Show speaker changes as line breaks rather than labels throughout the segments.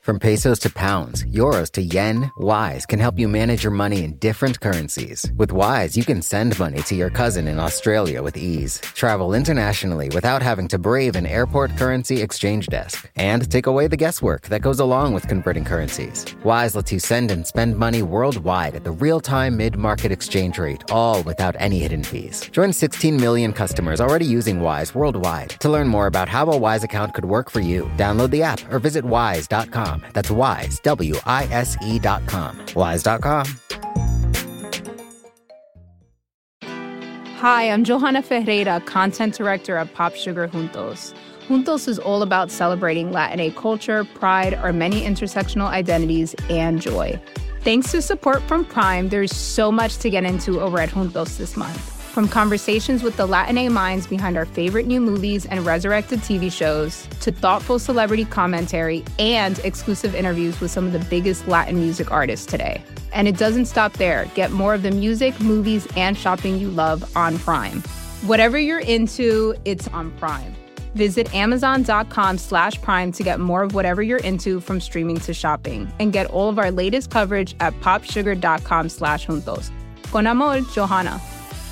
From pesos to pounds, euros to yen, Wise can help you manage your money in different currencies. With Wise, you can send money to your cousin in Australia with ease, travel internationally without having to brave an airport currency exchange desk, and take away the guesswork that goes along with converting currencies. Wise lets you send and spend money worldwide at the real-time mid-market exchange rate, all without any hidden fees. Join 16 million customers already using Wise worldwide. To learn more about how a Wise account could work for you, download the app or visit wise.com. That's Wise, WISE.com. Wise.com.
Hi, I'm Johanna Ferreira, Content Director at Pop Sugar Juntos. Juntos is all about celebrating Latina culture, pride, our many intersectional identities, and joy. Thanks to support from Prime, there's so much to get into over at Juntos this month. From conversations with the Latina minds behind our favorite new movies and resurrected TV shows, to thoughtful celebrity commentary and exclusive interviews with some of the biggest Latin music artists today. And it doesn't stop there. Get more of the music, movies, and shopping you love on Prime. Whatever you're into, it's on Prime. Visit Amazon.com/Prime to get more of whatever you're into, from streaming to shopping. And get all of our latest coverage at popsugar.com/juntos. Con amor, Johanna.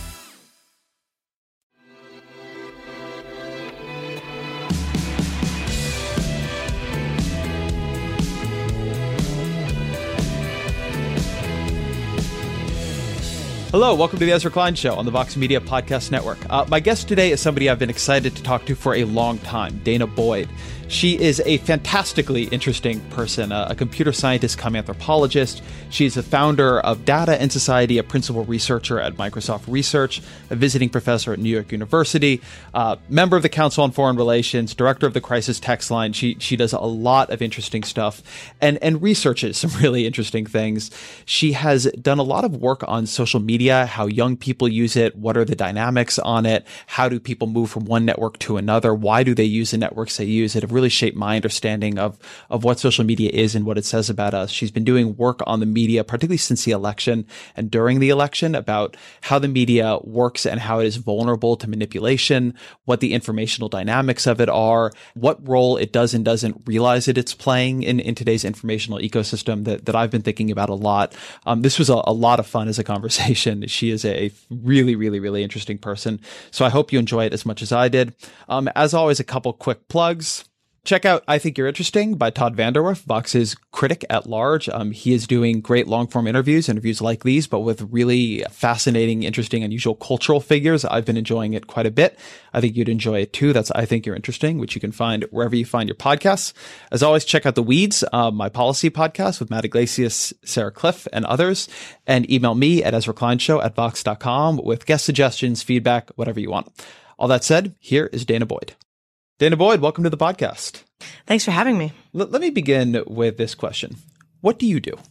Hello, welcome to the Ezra Klein Show on the Vox Media Podcast Network. My guest today is somebody I've been excited to talk to for a long time, Danah Boyd. She is a fantastically interesting person, a computer scientist cum anthropologist. She's the founder of Data and Society, a principal researcher at Microsoft Research, a visiting professor at New York University, member of the Council on Foreign Relations, director of the Crisis Text Line. She does a lot of interesting stuff and researches some really interesting things. She has done a lot of work on social media, how young people use it, what are the dynamics on it, how do people move from one network to another, why do they use the networks they use. It really shaped my understanding of what social media is and what it says about us. She's been doing work on the media, particularly since the election and during the election, about how the media works and how it is vulnerable to manipulation, what the informational dynamics of it are, what role it does and doesn't realize that it's playing in today's informational ecosystem that I've been thinking about a lot. This was a lot of fun as a conversation. She is a really, really, really interesting person. So I hope you enjoy it as much as I did. As always, a couple quick plugs. Check out I Think You're Interesting by Todd VanDerWerff, Vox's critic at large. He is doing great long-form interviews like these, but with really fascinating, interesting, unusual cultural figures. I've been enjoying it quite a bit. I think you'd enjoy it too. That's I Think You're Interesting, which you can find wherever you find your podcasts. As always, check out The Weeds, my policy podcast with Matt Iglesias, Sarah Cliff, and others. And email me at EzraKleinShow@Vox.com with guest suggestions, feedback, whatever you want. All that said, here is Danah Boyd. Danah Boyd, welcome to the podcast.
Thanks for having me.
Let me begin with this question. What do you do?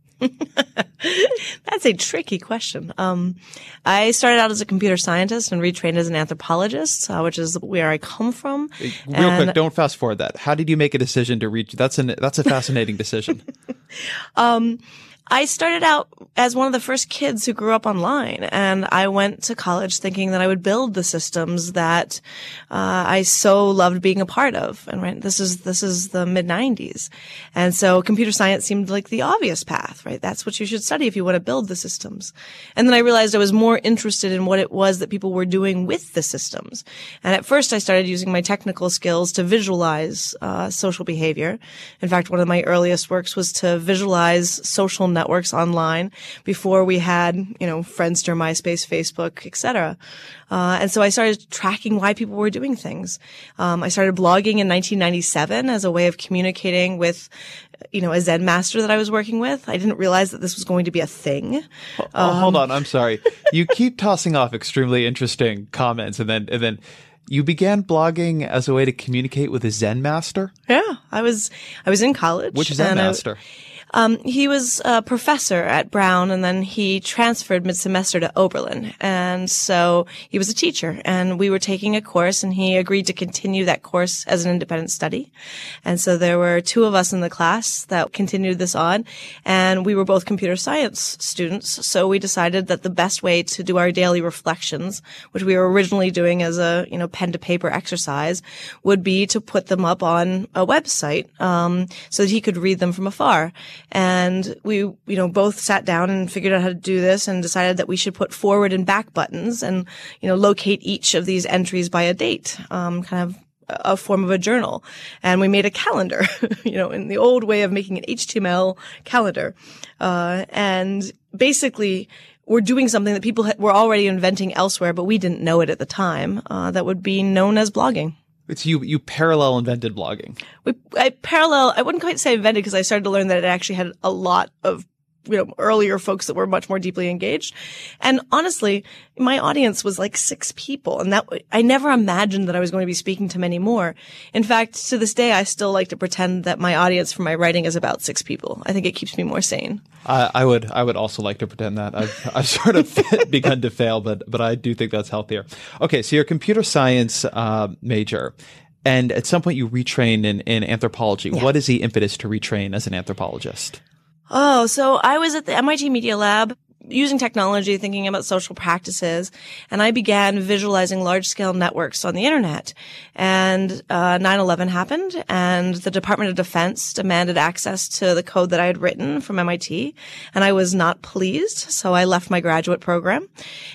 That's a tricky question. I started out as a computer scientist and retrained as an anthropologist, which is where I come from.
Real quick, don't fast forward that. How did you make a decision to reach? That's a fascinating decision.
I started out as one of the first kids who grew up online, and I went to college thinking that I would build the systems that I so loved being a part of. And right, this is the mid-90s, and so computer science seemed like the obvious path. Right, that's what you should study if you want to build the systems. And then I realized I was more interested in what it was that people were doing with the systems. And at first, I started using my technical skills to visualize social behavior. In fact, one of my earliest works was to visualize social networks online before we had, Friendster, MySpace, Facebook, etc. And so I started tracking why people were doing things. I started blogging in 1997 as a way of communicating with, a Zen master that I was working with. I didn't realize that this was going to be a thing.
Hold on. I'm sorry. You keep tossing off extremely interesting comments and then you began blogging as a way to communicate with a Zen master?
Yeah. I was in college.
Which Zen master?
He was a professor at Brown, and then he transferred mid-semester to Oberlin. And so he was a teacher, and we were taking a course, and he agreed to continue that course as an independent study. And so there were 2 of us in the class that continued this on, and we were both computer science students. So we decided that the best way to do our daily reflections, which we were originally doing as a, pen to paper exercise, would be to put them up on a website, so that he could read them from afar. And we, both sat down and figured out how to do this and decided that we should put forward and back buttons and, locate each of these entries by a date, kind of a form of a journal. And we made a calendar, in the old way of making an HTML calendar. And basically, we're doing something that people were already inventing elsewhere, but we didn't know it at the time, that would be known as blogging.
It's you parallel invented blogging.
I wouldn't quite say invented, because I started to learn that it actually had a lot of, earlier folks that were much more deeply engaged. And honestly, my audience was like 6 people. And I never imagined that I was going to be speaking to many more. In fact, to this day, I still like to pretend that my audience for my writing is about 6 people. I think it keeps me more sane.
I would also like to pretend that. I've sort of begun to fail, but I do think that's healthier. Okay. So you're a computer science, major. And at some point you retrain in anthropology. Yeah. What is the impetus to retrain as an anthropologist?
Oh, so I was at the MIT Media Lab using technology, thinking about social practices, and I began visualizing large-scale networks on the internet. And 9/11 happened, and the Department of Defense demanded access to the code that I had written from MIT, and I was not pleased, so I left my graduate program.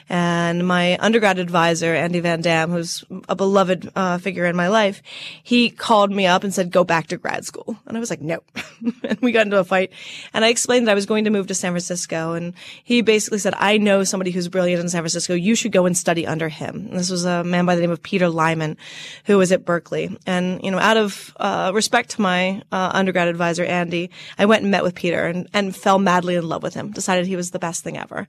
And my undergrad advisor, Andy Van Dam, who's a beloved figure in my life, he called me up and said, "Go back to grad school." And I was like, "No." And we got into a fight, and I explained that I was going to move to San Francisco, and he basically said, "I know somebody who's brilliant in San Francisco. You should go and study under him." And this was a man by the name of Peter Lyman, who was at Berkeley. And, out of respect to my undergrad advisor, Andy, I went and met with Peter and fell madly in love with him, decided he was the best thing ever.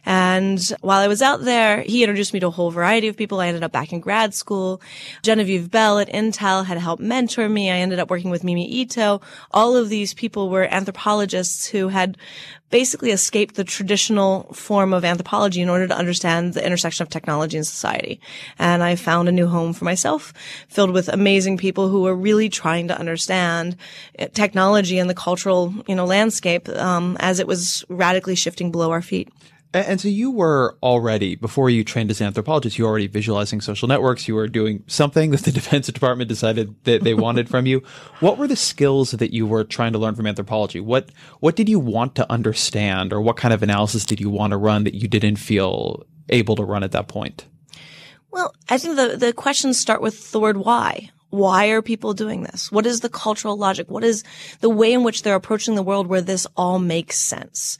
And while I was out there, he introduced me to a whole variety of people. I ended up back in grad school. Genevieve Bell at Intel had helped mentor me. I ended up working with Mimi Ito. All of these people were anthropologists who had basically escaped the traditional form of anthropology in order to understand the intersection of technology and society. And I found a new home for myself, filled with amazing people who were really trying to understand technology and the cultural, landscape, as it was radically shifting below our feet.
And so you were already, before you trained as an anthropologist, you were already visualizing social networks. You were doing something that the Defense Department decided that they wanted from you. What were the skills that you were trying to learn from anthropology? What did you want to understand, or what kind of analysis did you want to run that you didn't feel able to run at that point?
Well, I think the questions start with the word why. Why are people doing this? What is the cultural logic? What is the way in which they're approaching the world where this all makes sense?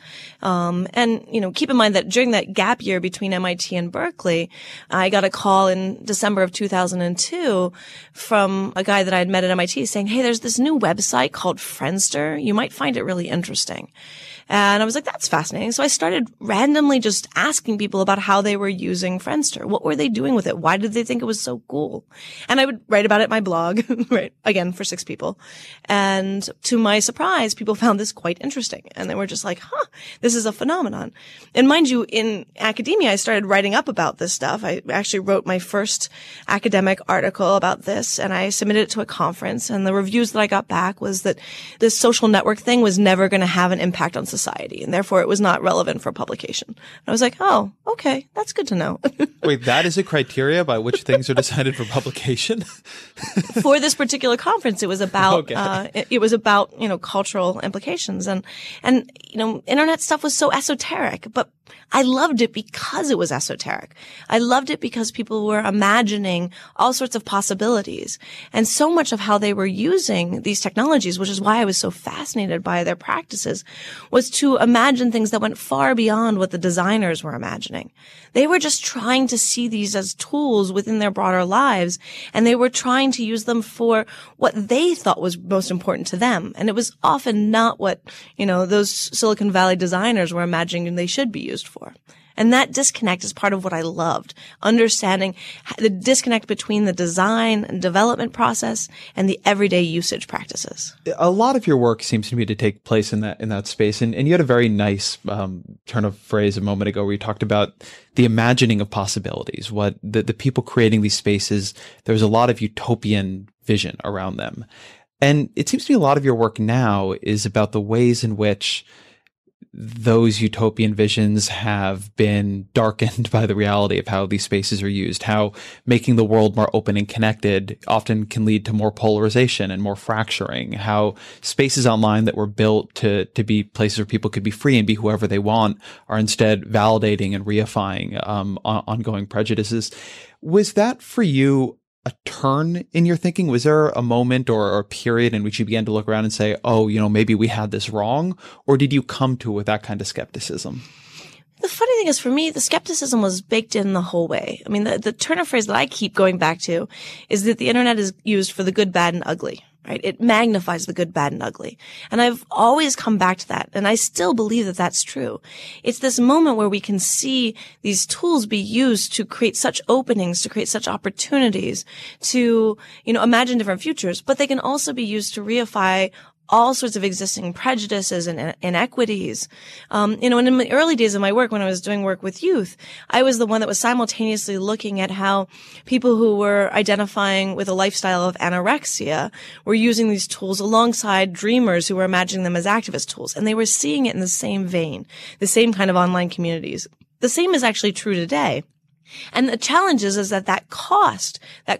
And, keep in mind that during that gap year between MIT and Berkeley, I got a call in December of 2002 from a guy that I had met at MIT saying, "Hey, there's this new website called Friendster. You might find it really interesting." And I was like, that's fascinating. So I started randomly just asking people about how they were using Friendster. What were they doing with it? Why did they think it was so cool? And I would write about it in my blog, right? Again, for 6 people. And to my surprise, people found this quite interesting. And they were just like, this is a phenomenon. And mind you, in academia, I started writing up about this stuff. I actually wrote my first academic article about this, and I submitted it to a conference. And the reviews that I got back was that this social network thing was never going to have an impact on society, and therefore it was not relevant for publication. And I was like, oh, okay, that's good to know.
Wait, that is a criteria by which things are decided for publication?
For this particular conference, it was about, it was about, cultural implications, and, internet stuff was so esoteric, but I loved it because it was esoteric. I loved it because people were imagining all sorts of possibilities. And so much of how they were using these technologies, which is why I was so fascinated by their practices, was to imagine things that went far beyond what the designers were imagining. They were just trying to see these as tools within their broader lives, and they were trying to use them for what they thought was most important to them. And it was often not what, those Silicon Valley designers were imagining they should be used for. And that disconnect is part of what I loved, understanding the disconnect between the design and development process and the everyday usage practices.
A lot of your work seems to me to take place in that space. And you had a very nice turn of phrase a moment ago where you talked about the imagining of possibilities, what the people creating these spaces, there's a lot of utopian vision around them. And it seems to me a lot of your work now is about the ways in which those utopian visions have been darkened by the reality of how these spaces are used, how making the world more open and connected often can lead to more polarization and more fracturing, how spaces online that were built to be places where people could be free and be whoever they want are instead validating and reifying ongoing prejudices. Was that for you a turn in your thinking? Was there a moment or a period in which you began to look around and say, oh, maybe we had this wrong? Or did you come to it with that kind of skepticism?
The funny thing is, for me, the skepticism was baked in the whole way. I mean, the turn of phrase that I keep going back to is that the internet is used for the good, bad, and ugly. Right? It magnifies the good, bad, and ugly. And I've always come back to that. And I still believe that that's true. It's this moment where we can see these tools be used to create such openings, to create such opportunities, to, imagine different futures, but they can also be used to reify all sorts of existing prejudices and inequities. And in the early days of my work, when I was doing work with youth, I was the one that was simultaneously looking at how people who were identifying with a lifestyle of anorexia were using these tools alongside dreamers who were imagining them as activist tools. And they were seeing it in the same vein, the same kind of online communities. The same is actually true today. And the challenge is that cost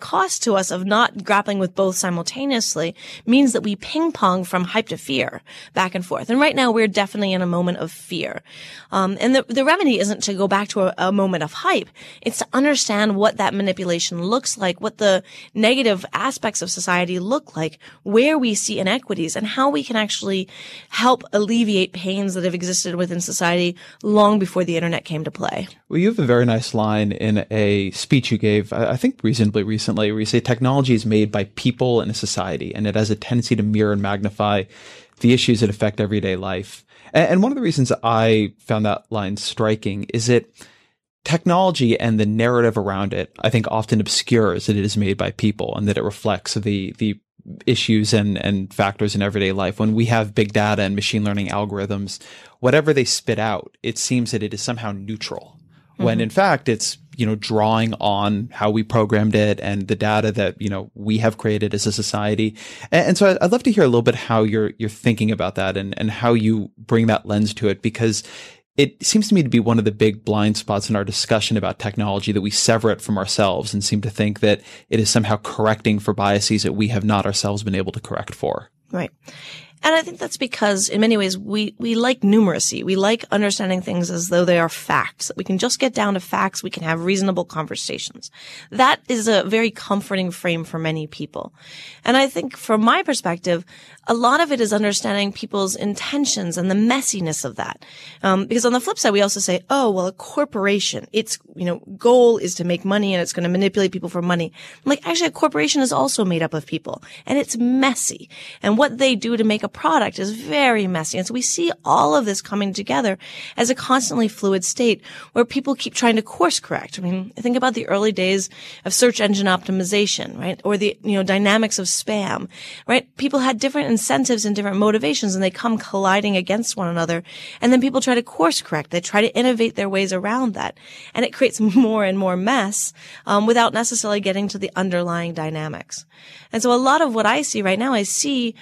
to us of not grappling with both simultaneously means that we ping pong from hype to fear back and forth. And right now we're definitely in a moment of fear. And the remedy isn't to go back to a moment of hype. It's to understand what that manipulation looks like, what the negative aspects of society look like, where we see inequities, and how we can actually help alleviate pains that have existed within society long before the internet came to play.
Well, you have a very nice line in a speech you gave, I think reasonably recently, where you say technology is made by people in a society, and it has a tendency to mirror and magnify the issues that affect everyday life. And one of the reasons I found that line striking is that technology and the narrative around it, I think, often obscures that it is made by people and that it reflects the issues and factors in everyday life. When we have big data and machine learning algorithms, whatever they spit out, it seems that it is somehow neutral. When in fact it's, drawing on how we programmed it and the data that, we have created as a society. And so I'd love to hear a little bit how you're thinking about that and how you bring that lens to it, because it seems to me to be one of the big blind spots in our discussion about technology, that we sever it from ourselves and seem to think that it is somehow correcting for biases that we have not ourselves been able to correct for.
Right. And I think that's because in many ways we like numeracy. We like understanding things as though they are facts, that we can just get down to facts. We can have reasonable conversations. That is a very comforting frame for many people. And I think from my perspective, a lot of it is understanding people's intentions and the messiness of that. Because on the flip side, we also say, oh, well, a corporation, its, goal is to make money and it's going to manipulate people for money. Like, actually, a corporation is also made up of people and it's messy. And what they do to make a product is very messy. And so we see all of this coming together as a constantly fluid state where people keep trying to course correct. I mean, think about the early days of search engine optimization, right? Or the, dynamics of spam, right? People had different incentives and different motivations and they come colliding against one another. And then people try to course correct. They try to innovate their ways around that. And it creates more and more mess, without necessarily getting to the underlying dynamics. And so a lot of what I see right now, I see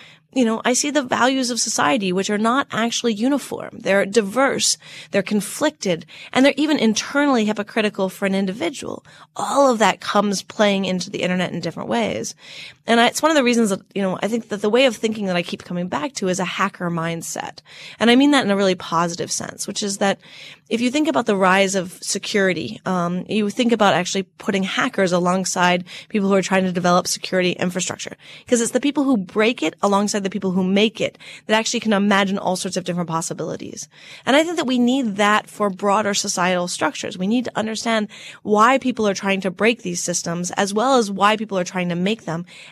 the values of society, which are not actually uniform. They're diverse, they're conflicted, and they're even internally hypocritical for an individual. All of that comes playing into the internet in different ways. And it's one of the reasons that, I think that the way of thinking that I keep coming back to is a hacker mindset. And I mean that in a really positive sense, which is that if you think about the rise of security, you think about actually putting hackers alongside people who are trying to develop security infrastructure. Because it's the people who break it alongside the people who make it that actually can imagine all sorts of different possibilities. And I think that we need that for broader societal structures. We need to understand why people are trying to break these systems as well as why people are trying to make them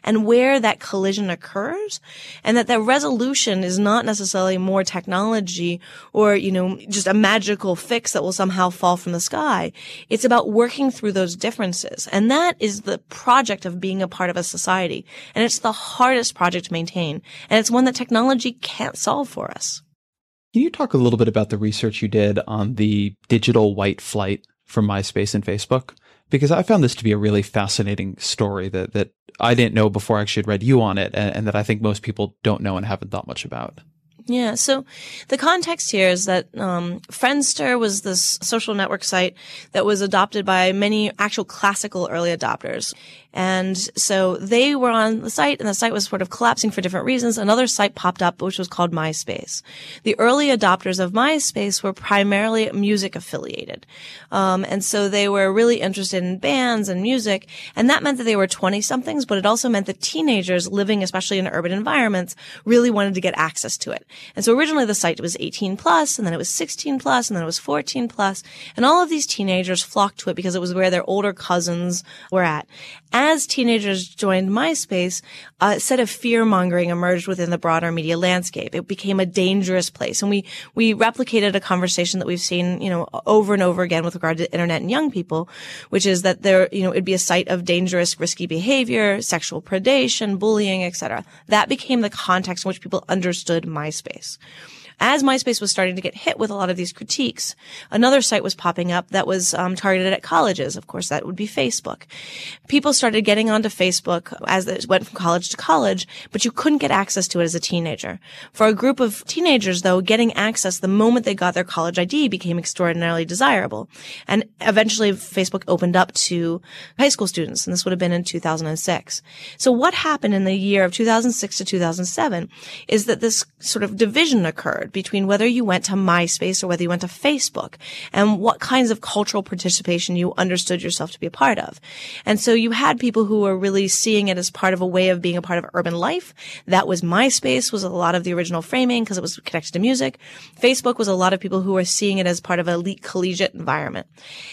and where that collision occurs, and that the resolution is not necessarily more technology or, just a magical fix that will somehow fall from the sky. It's about working through those differences. And that is the project of being a part of a society. And it's the hardest project to maintain. And it's one that technology can't solve for us.
Can you talk a little bit about the research you did on the digital white flight from MySpace and Facebook? Because I found this to be a really fascinating story that I didn't know before I actually had read you on it, and that I think most people don't know and haven't thought much about.
Yeah. So the context here is that Friendster was this social network site that was adopted by many actual classical early adopters. And so they were on the site, and the site was sort of collapsing for different reasons. Another site popped up, which was called MySpace. The early adopters of MySpace were primarily music affiliated. And so they were really interested in bands and music. And that meant that they were 20-somethings, but it also meant that teenagers living, especially in urban environments, really wanted to get access to it. And so originally the site was 18 plus, and then it was 16 plus, and then it was 14 plus. And all of these teenagers flocked to it because it was where their older cousins were at. As teenagers joined MySpace, a set of fear-mongering emerged within the broader media landscape. It became a dangerous place. And we replicated a conversation that we've seen, over and over again with regard to the internet and young people, which is that it'd be a site of dangerous, risky behavior, sexual predation, bullying, etc. That became the context in which people understood MySpace. As MySpace was starting to get hit with a lot of these critiques, another site was popping up that was targeted at colleges. Of course, that would be Facebook. People started getting onto Facebook as they went from college to college, but you couldn't get access to it as a teenager. For a group of teenagers, though, getting access the moment they got their college ID became extraordinarily desirable. And eventually, Facebook opened up to high school students, and this would have been in 2006. So what happened in the year of 2006 to 2007 is that this sort of division occurred between whether you went to MySpace or whether you went to Facebook, and what kinds of cultural participation you understood yourself to be a part of. And so you had people who were really seeing it as part of a way of being a part of urban life. That was MySpace, was a lot of the original framing because it was connected to music. Facebook was a lot of people who were seeing it as part of an elite collegiate environment.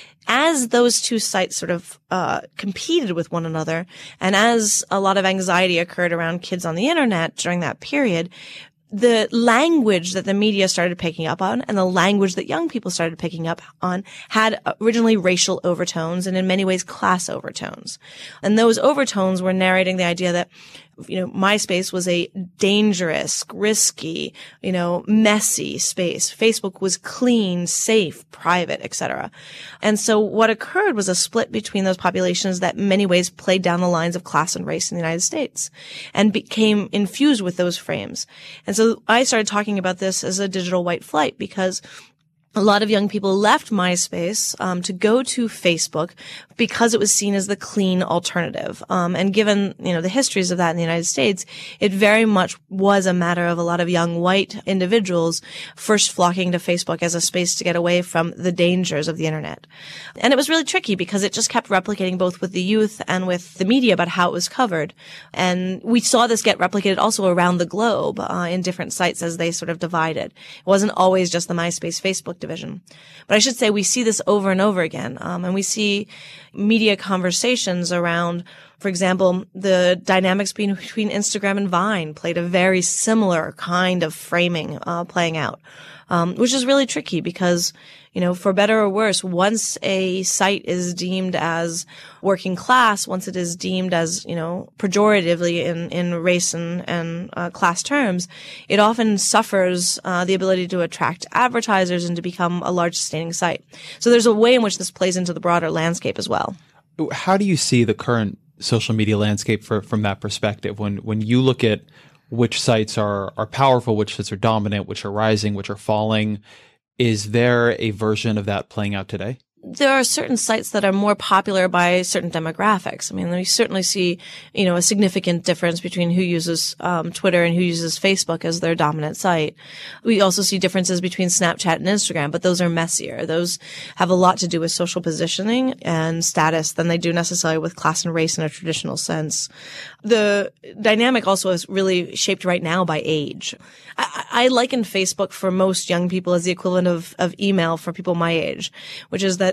As those two sites sort of competed with one another, and as a lot of anxiety occurred around kids on the internet during that period, the language that the media started picking up on and the language that young people started picking up on had originally racial overtones and in many ways class overtones. And those overtones were narrating the idea that, MySpace was a dangerous, risky, messy space. Facebook was clean, safe, private, etc. And so what occurred was a split between those populations that in many ways played down the lines of class and race in the United States and became infused with those frames. And so I started talking about this as a digital white flight because a lot of young people left MySpace to go to Facebook because it was seen as the clean alternative. And given, the histories of that in the United States, it very much was a matter of a lot of young white individuals first flocking to Facebook as a space to get away from the dangers of the internet. And it was really tricky because it just kept replicating both with the youth and with the media about how it was covered. And we saw this get replicated also around the globe in different sites as they sort of divided. It wasn't always just the MySpace, Facebook division. But I should say we see this over and over again. And we see media conversations around, for example, the dynamics between Instagram and Vine played a very similar kind of framing playing out, which is really tricky because, for better or worse, once a site is deemed as working class, once it is deemed as, pejoratively in race and class terms, it often suffers the ability to attract advertisers and to become a large sustaining site. So there's a way in which this plays into the broader landscape as well.
How do you see the current social media landscape from that perspective? When you look at which sites are powerful, which sites are dominant, which are rising, which are falling, is there a version of that playing out today?
There are certain sites that are more popular by certain demographics. I mean, we certainly see, a significant difference between who uses Twitter and who uses Facebook as their dominant site. We also see differences between Snapchat and Instagram, but those are messier. Those have a lot to do with social positioning and status than they do necessarily with class and race in a traditional sense. The dynamic also is really shaped right now by age. I liken Facebook for most young people as the equivalent of email for people my age, which is that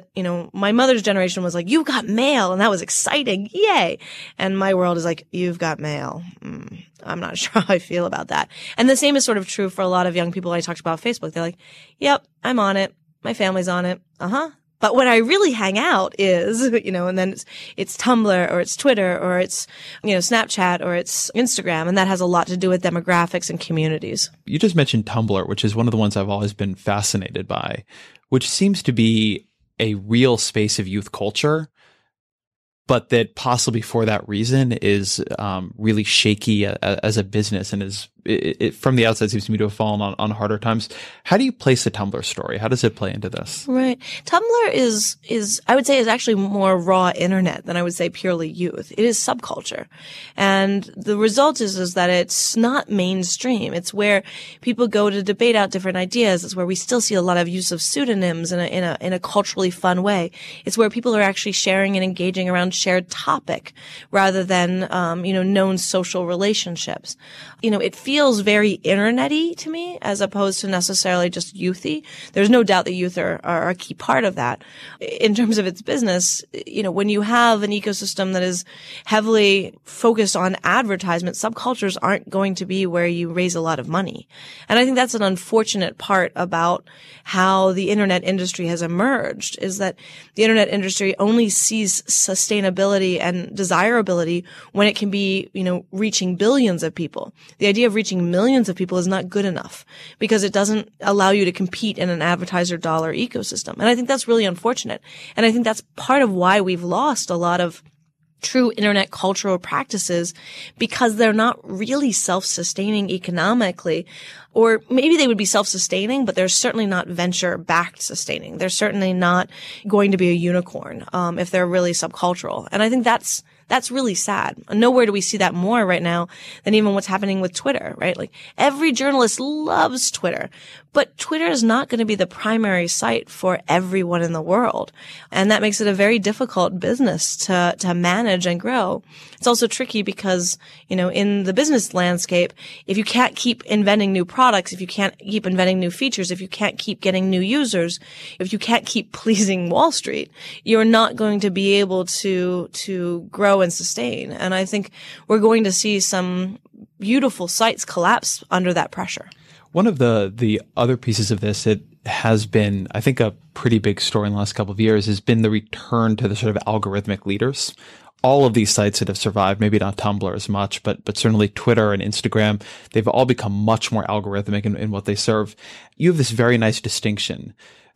that, my mother's generation was like, you've got mail. And that was exciting. Yay. And my world is like, you've got mail. I'm not sure how I feel about that. And the same is sort of true for a lot of young people I talked about Facebook. They're like, yep, I'm on it. My family's on it. But when I really hang out is, and then it's Tumblr or it's Twitter or it's, Snapchat or it's Instagram. And that has a lot to do with demographics and communities.
You just mentioned Tumblr, which is one of the ones I've always been fascinated by, which seems to be a real space of youth culture, but that possibly for that reason is really shaky as a business and is it from the outside seems to me to have fallen on harder times. How do you place the Tumblr story? How does it play into this?
Right. Tumblr is I would say is actually more raw internet than I would say purely youth. It is subculture. And the result is that it's not mainstream. It's where people go to debate out different ideas. It's where we still see a lot of use of pseudonyms in a culturally fun way. It's where people are actually sharing and engaging around shared topic rather than, known social relationships. It feels very internet-y to me as opposed to necessarily just youthy. There's no doubt that youth are a key part of that. In terms of its business, when you have an ecosystem that is heavily focused on advertisement, subcultures aren't going to be where you raise a lot of money. And I think that's an unfortunate part about how the internet industry has emerged, is that the internet industry only sees sustainability and desirability when it can be, reaching billions of people. The idea of reaching millions of people is not good enough because it doesn't allow you to compete in an advertiser dollar ecosystem. And I think that's really unfortunate. And I think that's part of why we've lost a lot of true internet cultural practices because they're not really self-sustaining economically. Or maybe they would be self-sustaining, but they're certainly not venture-backed sustaining. They're certainly not going to be a unicorn if they're really subcultural. And I think that's really sad. Nowhere do we see that more right now than even what's happening with Twitter, right? Like every journalist loves Twitter, but Twitter is not going to be the primary site for everyone in the world. And that makes it a very difficult business to manage and grow. It's also tricky because, in the business landscape, if you can't keep inventing new products, if you can't keep inventing new features, if you can't keep getting new users, if you can't keep pleasing Wall Street, you're not going to be able to grow and sustain. And I think we're going to see some beautiful sites collapse under that pressure.
One of the other pieces of this, it has been, I think, a pretty big story in the last couple of years, has been the return to the sort of algorithmic leaders. All of these sites that have survived, maybe not Tumblr as much, but certainly Twitter and Instagram, they've all become much more algorithmic in what they serve. You have this very nice distinction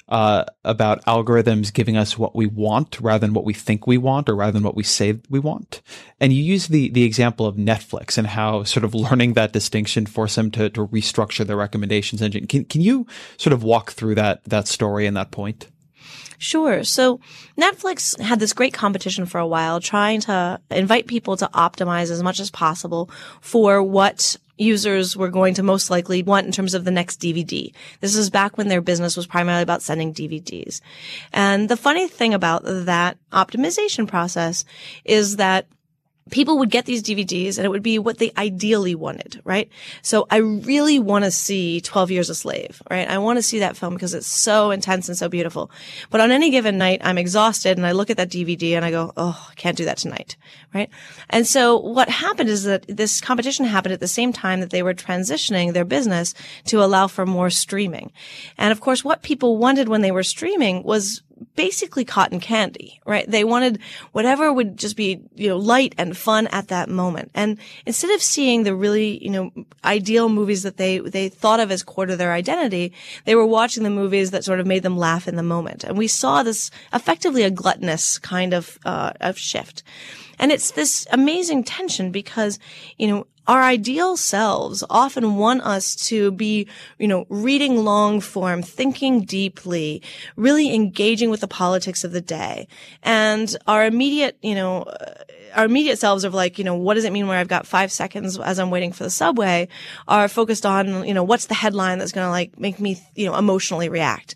about algorithms giving us what we want rather than what we think we want or rather than what we say we want. And you use the example of Netflix and how sort of learning that distinction forced them to restructure their recommendations engine. Can you sort of walk through that story and that point?
Sure. So Netflix had this great competition for a while trying to invite people to optimize as much as possible for what users were going to most likely want in terms of the next DVD. This is back when their business was primarily about sending DVDs. And the funny thing about that optimization process is that people would get these DVDs and it would be what they ideally wanted, right? So I really want to see 12 Years a Slave, right? I want to see that film because it's so intense and so beautiful. But on any given night, I'm exhausted and I look at that DVD and I go, oh, I can't do that tonight, right? And so what happened is that this competition happened at the same time that they were transitioning their business to allow for more streaming. And of course, what people wanted when they were streaming was basically cotton candy, right? They wanted whatever would just be, light and fun at that moment. And instead of seeing the really, ideal movies that they thought of as core to their identity, they were watching the movies that sort of made them laugh in the moment. And we saw this effectively a gluttonous kind of shift. And it's this amazing tension because, our ideal selves often want us to be, reading long form, thinking deeply, really engaging with the politics of the day. And our immediate selves of like, what does it mean where I've got 5 seconds as I'm waiting for the subway are focused on, what's the headline that's going to like make me, emotionally react.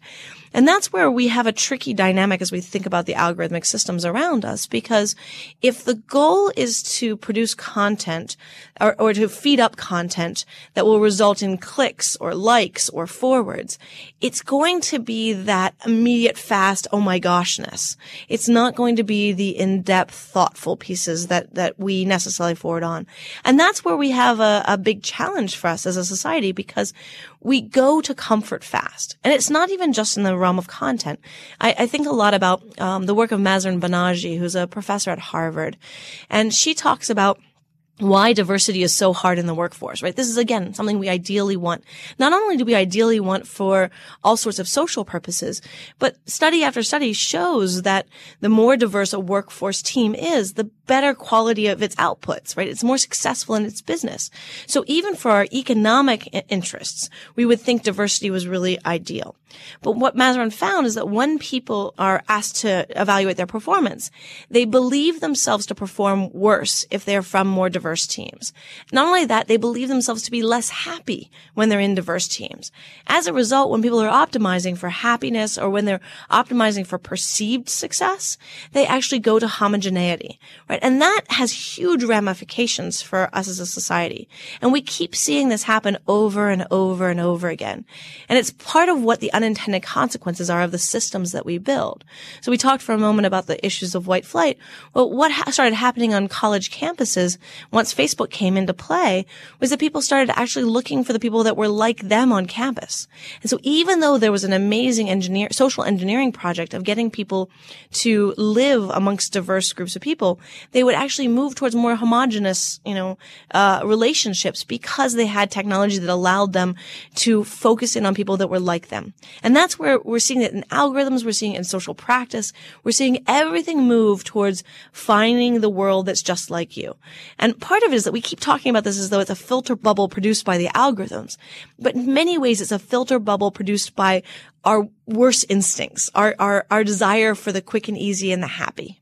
And that's where we have a tricky dynamic as we think about the algorithmic systems around us, because if the goal is to produce content or to feed up content that will result in clicks or likes or forwards, it's going to be that immediate, fast, oh my goshness. It's not going to be the in-depth, thoughtful pieces that we necessarily forward on. And that's where we have a big challenge for us as a society, because we go to comfort fast. And it's not even just in the realm of content. I think a lot about the work of Mahzarin Banaji, who's a professor at Harvard. And she talks about why diversity is so hard in the workforce, right? This is, again, something we ideally want. Not only do we ideally want for all sorts of social purposes, but study after study shows that the more diverse a workforce team is, the better quality of its outputs, right? It's more successful in its business. So even for our economic interests, we would think diversity was really ideal. But what Mahzarin found is that when people are asked to evaluate their performance, they believe themselves to perform worse if they're from more diverse teams. Not only that, they believe themselves to be less happy when they're in diverse teams. As a result, when people are optimizing for happiness or when they're optimizing for perceived success, they actually go to homogeneity, right? And that has huge ramifications for us as a society. And we keep seeing this happen over and over and over again. And it's part of what the unintended consequences are of the systems that we build. So we talked for a moment about the issues of white flight. Well, what started happening on college campuses once Facebook came into play was that people started actually looking for the people that were like them on campus. And so even though there was an amazing social engineering project of getting people to live amongst diverse groups of people, they would actually move towards more homogenous, relationships because they had technology that allowed them to focus in on people that were like them. And that's where we're seeing it in algorithms, we're seeing it in social practice, we're seeing everything move towards finding the world that's just like you. And part of it is that we keep talking about this as though it's a filter bubble produced by the algorithms. But in many ways, it's a filter bubble produced by our worst instincts, our desire for the quick and easy and the happy.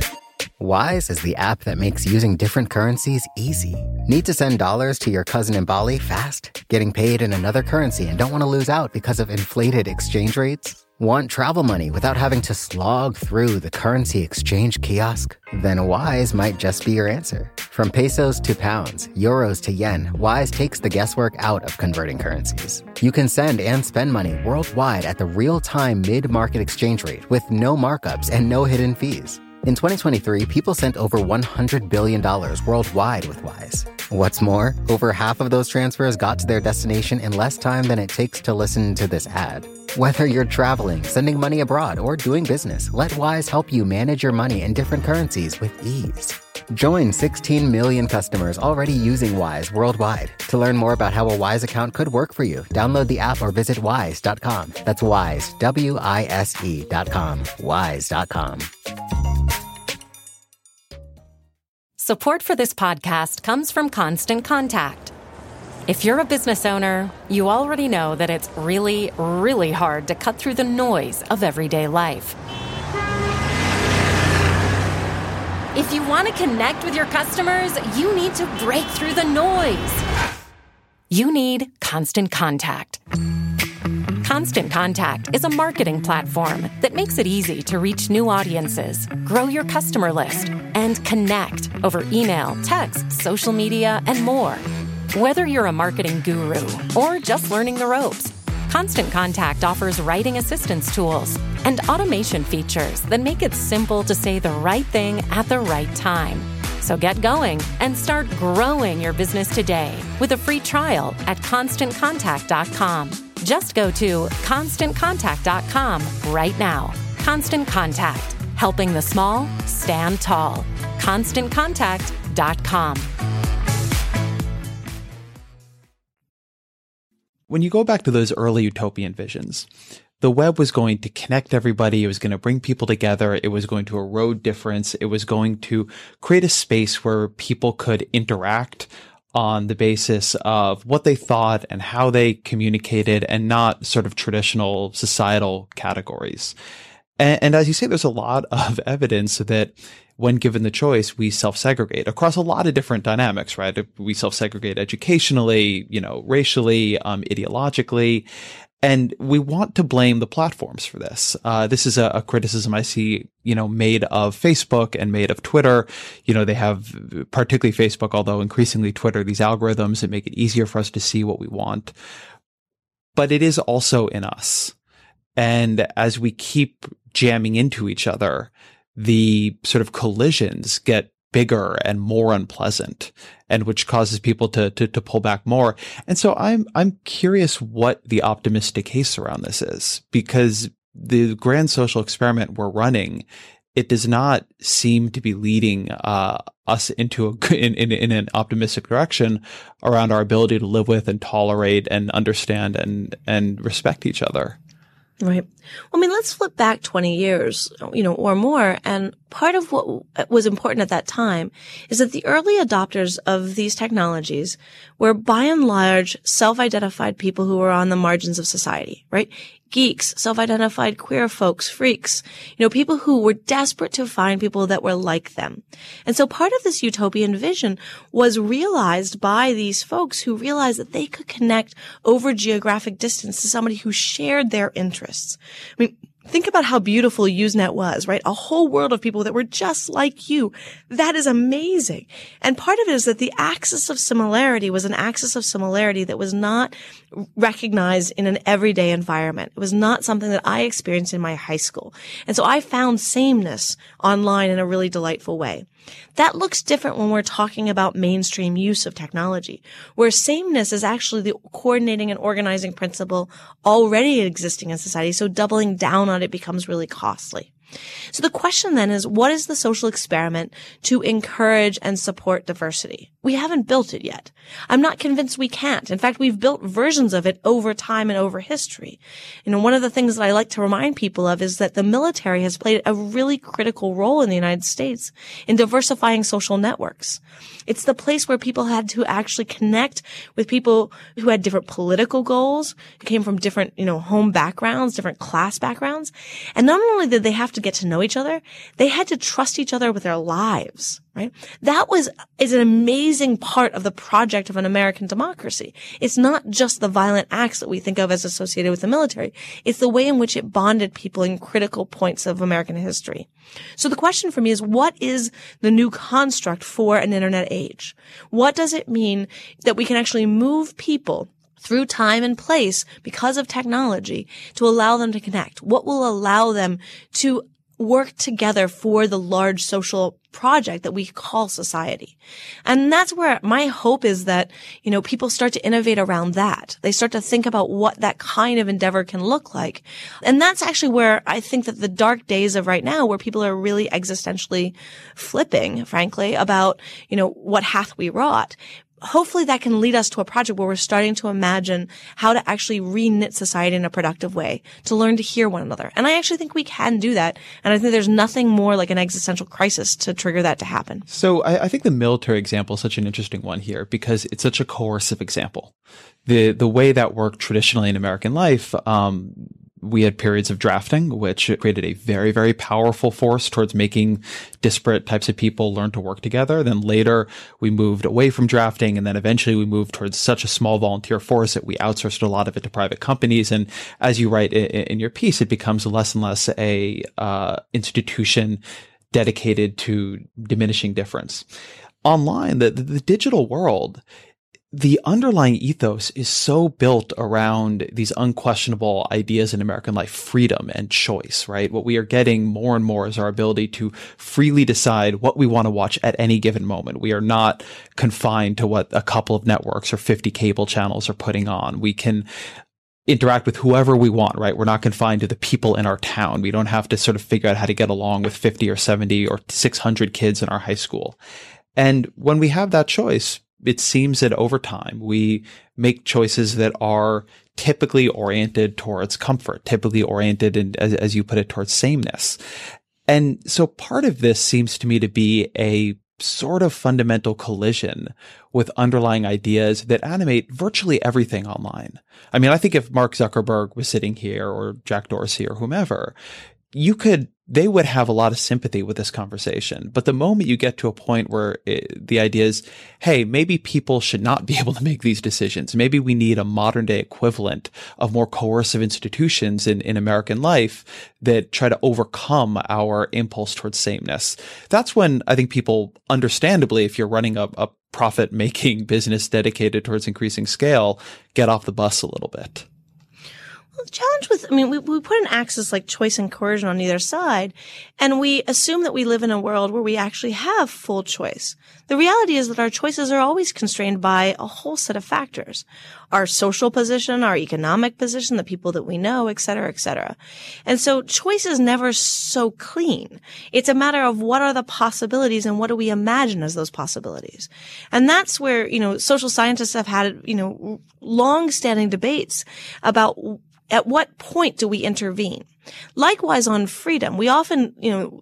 Wise is the app that makes using different currencies easy. Need to send dollars to your cousin in Bali fast? Getting paid in another currency and don't want to lose out because of inflated exchange rates? Want travel money without having to slog through the currency exchange kiosk? Then Wise might just be your answer. From pesos to pounds, euros to yen, Wise takes the guesswork out of converting currencies. You can send and spend money worldwide at the real-time mid-market exchange rate with no markups and no hidden fees. In 2023, people sent over $100 billion worldwide with Wise. What's more, over half of those transfers got to their destination in less time than it takes to listen to this ad. Whether you're traveling, sending money abroad, or doing business, let Wise help you manage your money in different currencies with ease. Join 16 million customers already using Wise worldwide. To learn more about how a Wise account could work for you, download the app or visit wise.com. That's Wise, WISE.com. Wise.com.
Support for this podcast comes from Constant Contact. If you're a business owner, you already know that it's really, really hard to cut through the noise of everyday life. If you want to connect with your customers, you need to break through the noise. You need Constant Contact. Constant Contact is a marketing platform that makes it easy to reach new audiences, grow your customer list, and connect over email, text, social media, and more. Whether you're a marketing guru or just learning the ropes, Constant Contact offers writing assistance tools and automation features that make it simple to say the right thing at the right time. So get going and start growing your business today with a free trial at ConstantContact.com. Just go to ConstantContact.com right now. Constant Contact, helping the small stand tall. ConstantContact.com.
When you go back to those early utopian visions, the web was going to connect everybody. It was going to bring people together. It was going to erode difference. It was going to create a space where people could interact on the basis of what they thought and how they communicated and not sort of traditional societal categories. And as you say, there's a lot of evidence that when given the choice, we self-segregate across a lot of different dynamics, right? We self-segregate educationally, racially, ideologically. And we want to blame the platforms for this. This is a criticism I see, made of Facebook and made of Twitter. They have, particularly Facebook, although increasingly Twitter, these algorithms that make it easier for us to see what we want. But it is also in us. And as we keep jamming into each other, the sort of collisions get bigger and more unpleasant, and which causes people to pull back more. And so I'm curious what the optimistic case around this is, because the grand social experiment we're running, it does not seem to be leading us into in an optimistic direction around our ability to live with and tolerate and understand and respect each other.
Right. Well, I mean, let's flip back 20 years, or more. And part of what was important at that time is that the early adopters of these technologies were by and large self-identified people who were on the margins of society, right? Geeks, self-identified queer folks, freaks, people who were desperate to find people that were like them. And so part of this utopian vision was realized by these folks who realized that they could connect over geographic distance to somebody who shared their interests. I mean, think about how beautiful Usenet was, right? A whole world of people that were just like you. That is amazing. And part of it is that the axis of similarity was an axis of similarity that was not recognized in an everyday environment. It was not something that I experienced in my high school. And so I found sameness online in a really delightful way. That looks different when we're talking about mainstream use of technology, where sameness is actually the coordinating and organizing principle already existing in society. So doubling down on it becomes really costly. So the question then is, what is the social experiment to encourage and support diversity? We haven't built it yet. I'm not convinced we can't. In fact, we've built versions of it over time and over history. One of the things that I like to remind people of is that the military has played a really critical role in the United States in diversifying social networks. It's the place where people had to actually connect with people who had different political goals, who came from different, home backgrounds, different class backgrounds. And not only did they have to get to know each other, they had to trust each other with their lives, right? That is an amazing part of the project of an American democracy. It's not just the violent acts that we think of as associated with the military. It's the way in which it bonded people in critical points of American history. So the question for me is, what is the new construct for an internet age? What does it mean that we can actually move people through time and place because of technology to allow them to connect? What will allow them to work together for the large social project that we call society? And that's where my hope is that, people start to innovate around that. They start to think about what that kind of endeavor can look like. And that's actually where I think that the dark days of right now, where people are really existentially flipping, frankly, about, what hath we wrought. Hopefully that can lead us to a project where we're starting to imagine how to actually re-knit society in a productive way, to learn to hear one another. And I actually think we can do that. And I think there's nothing more like an existential crisis to trigger that to happen.
So I think the military example is such an interesting one here because it's such a coercive example. The way that worked traditionally in American life, we had periods of drafting, which created a very, very powerful force towards making disparate types of people learn to work together. Then later we moved away from drafting, and then eventually we moved towards such a small volunteer force that we outsourced a lot of it to private companies. And as you write in your piece, it becomes less and less a institution dedicated to diminishing difference. Online, the digital world, the underlying ethos is so built around these unquestionable ideas in American life, freedom and choice, right? What we are getting more and more is our ability to freely decide what we want to watch at any given moment. We are not confined to what a couple of networks or 50 cable channels are putting on. We can interact with whoever we want, right? We're not confined to the people in our town. We don't have to sort of figure out how to get along with 50 or 70 or 600 kids in our high school. And when we have that choice, it seems that over time we make choices that are typically oriented towards comfort, typically oriented, and as you put it, towards sameness. And so part of this seems to me to be a sort of fundamental collision with underlying ideas that animate virtually everything online. I mean, I think if Mark Zuckerberg was sitting here, or Jack Dorsey or whomever, they would have a lot of sympathy with this conversation. But the moment you get to a point where the idea is, hey, maybe people should not be able to make these decisions. Maybe we need a modern day equivalent of more coercive institutions in American life that try to overcome our impulse towards sameness. That's when I think people, understandably, if you're running a profit-making business dedicated towards increasing scale, get off the bus a little bit.
Well, the challenge we put an axis like choice and coercion on either side, and we assume that we live in a world where we actually have full choice. The reality is that our choices are always constrained by a whole set of factors. Our social position, our economic position, the people that we know, et cetera, et cetera. And so choice is never so clean. It's a matter of what are the possibilities and what do we imagine as those possibilities. And that's where, social scientists have had, long-standing debates about at what point do we intervene? Likewise, on freedom, we often,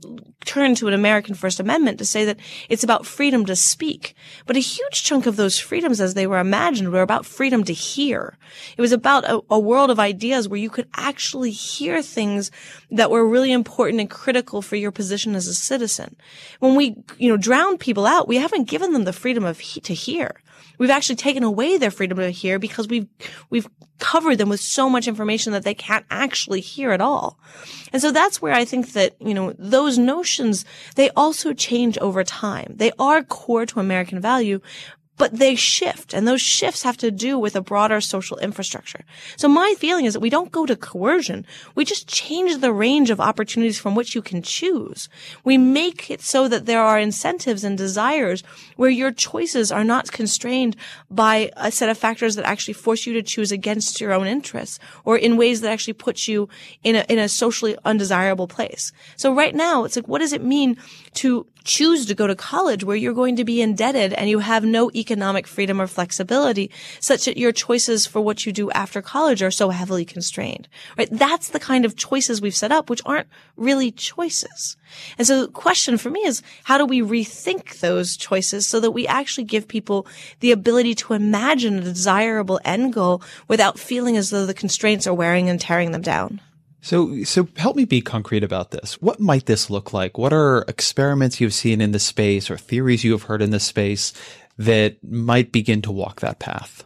turn to an American First Amendment to say that it's about freedom to speak. But a huge chunk of those freedoms as they were imagined were about freedom to hear. It was about a world of ideas where you could actually hear things that were really important and critical for your position as a citizen. When we, drown people out, we haven't given them the freedom to hear. We've actually taken away their freedom to hear because we've covered them with so much information that they can't actually hear at all. And so that's where I think that, those notions, they also change over time. They are core to American value, but they shift, and those shifts have to do with a broader social infrastructure. So my feeling is that we don't go to coercion. We just change the range of opportunities from which you can choose. We make it so that there are incentives and desires where your choices are not constrained by a set of factors that actually force you to choose against your own interests or in ways that actually put you in a socially undesirable place. So right now, it's like, what does it mean to choose to go to college where you're going to be indebted and you have no economic freedom or flexibility such that your choices for what you do after college are so heavily constrained, right? That's the kind of choices we've set up, which aren't really choices. And so the question for me is, how do we rethink those choices so that we actually give people the ability to imagine a desirable end goal without feeling as though the constraints are wearing and tearing them down?
So help me be concrete about this. What might this look like? What are experiments you've seen in this space or theories you have heard in this space that might begin to walk that path?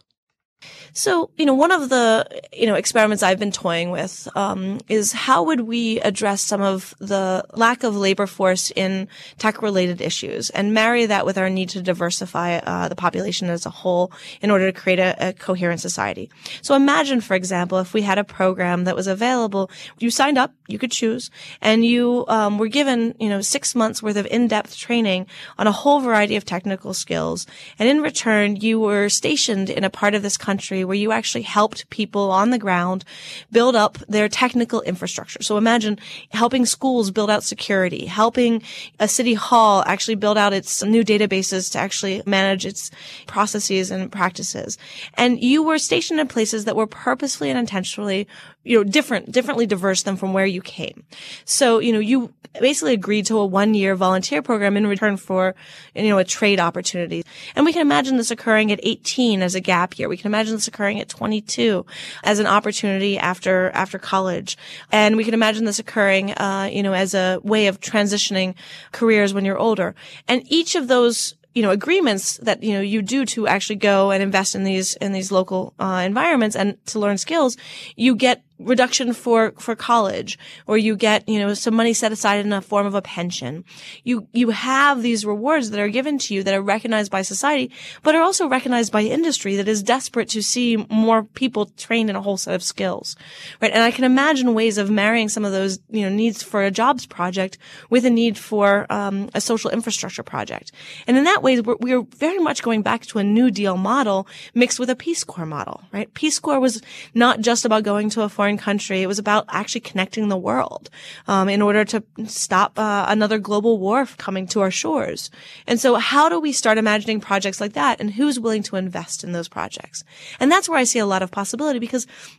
So, one of the, experiments I've been toying with, is how would we address some of the lack of labor force in tech-related issues and marry that with our need to diversify, the population as a whole in order to create a coherent society. So imagine, for example, if we had a program that was available, you signed up, you could choose, and you, were given, 6 months worth of in-depth training on a whole variety of technical skills. And in return, you were stationed in a part of this country where you actually helped people on the ground build up their technical infrastructure. So imagine helping schools build out security, helping a city hall actually build out its new databases to actually manage its processes and practices. And you were stationed in places that were purposefully and intentionally, differently diverse than from where you came. So, you basically agreed to a 1-year volunteer program in return for, a trade opportunity. And we can imagine this occurring at 18 as a gap year. We can imagine this occurring at 22 as an opportunity after college. And we can imagine this occurring, as a way of transitioning careers when you're older. And each of those agreements that, you do to actually go and invest in these local, environments and to learn skills, you get reduction for college, or you get, some money set aside in a form of a pension. You have these rewards that are given to you that are recognized by society, but are also recognized by industry that is desperate to see more people trained in a whole set of skills, right? And I can imagine ways of marrying some of those, needs for a jobs project with a need for, a social infrastructure project. And in that way, we're very much going back to a New Deal model mixed with a Peace Corps model, right? Peace Corps was not just about going to a foreign country. It was about actually connecting the world, in order to stop, another global war coming to our shores. And so how do we start imagining projects like that, and who's willing to invest in those projects? And that's where I see a lot of possibility, because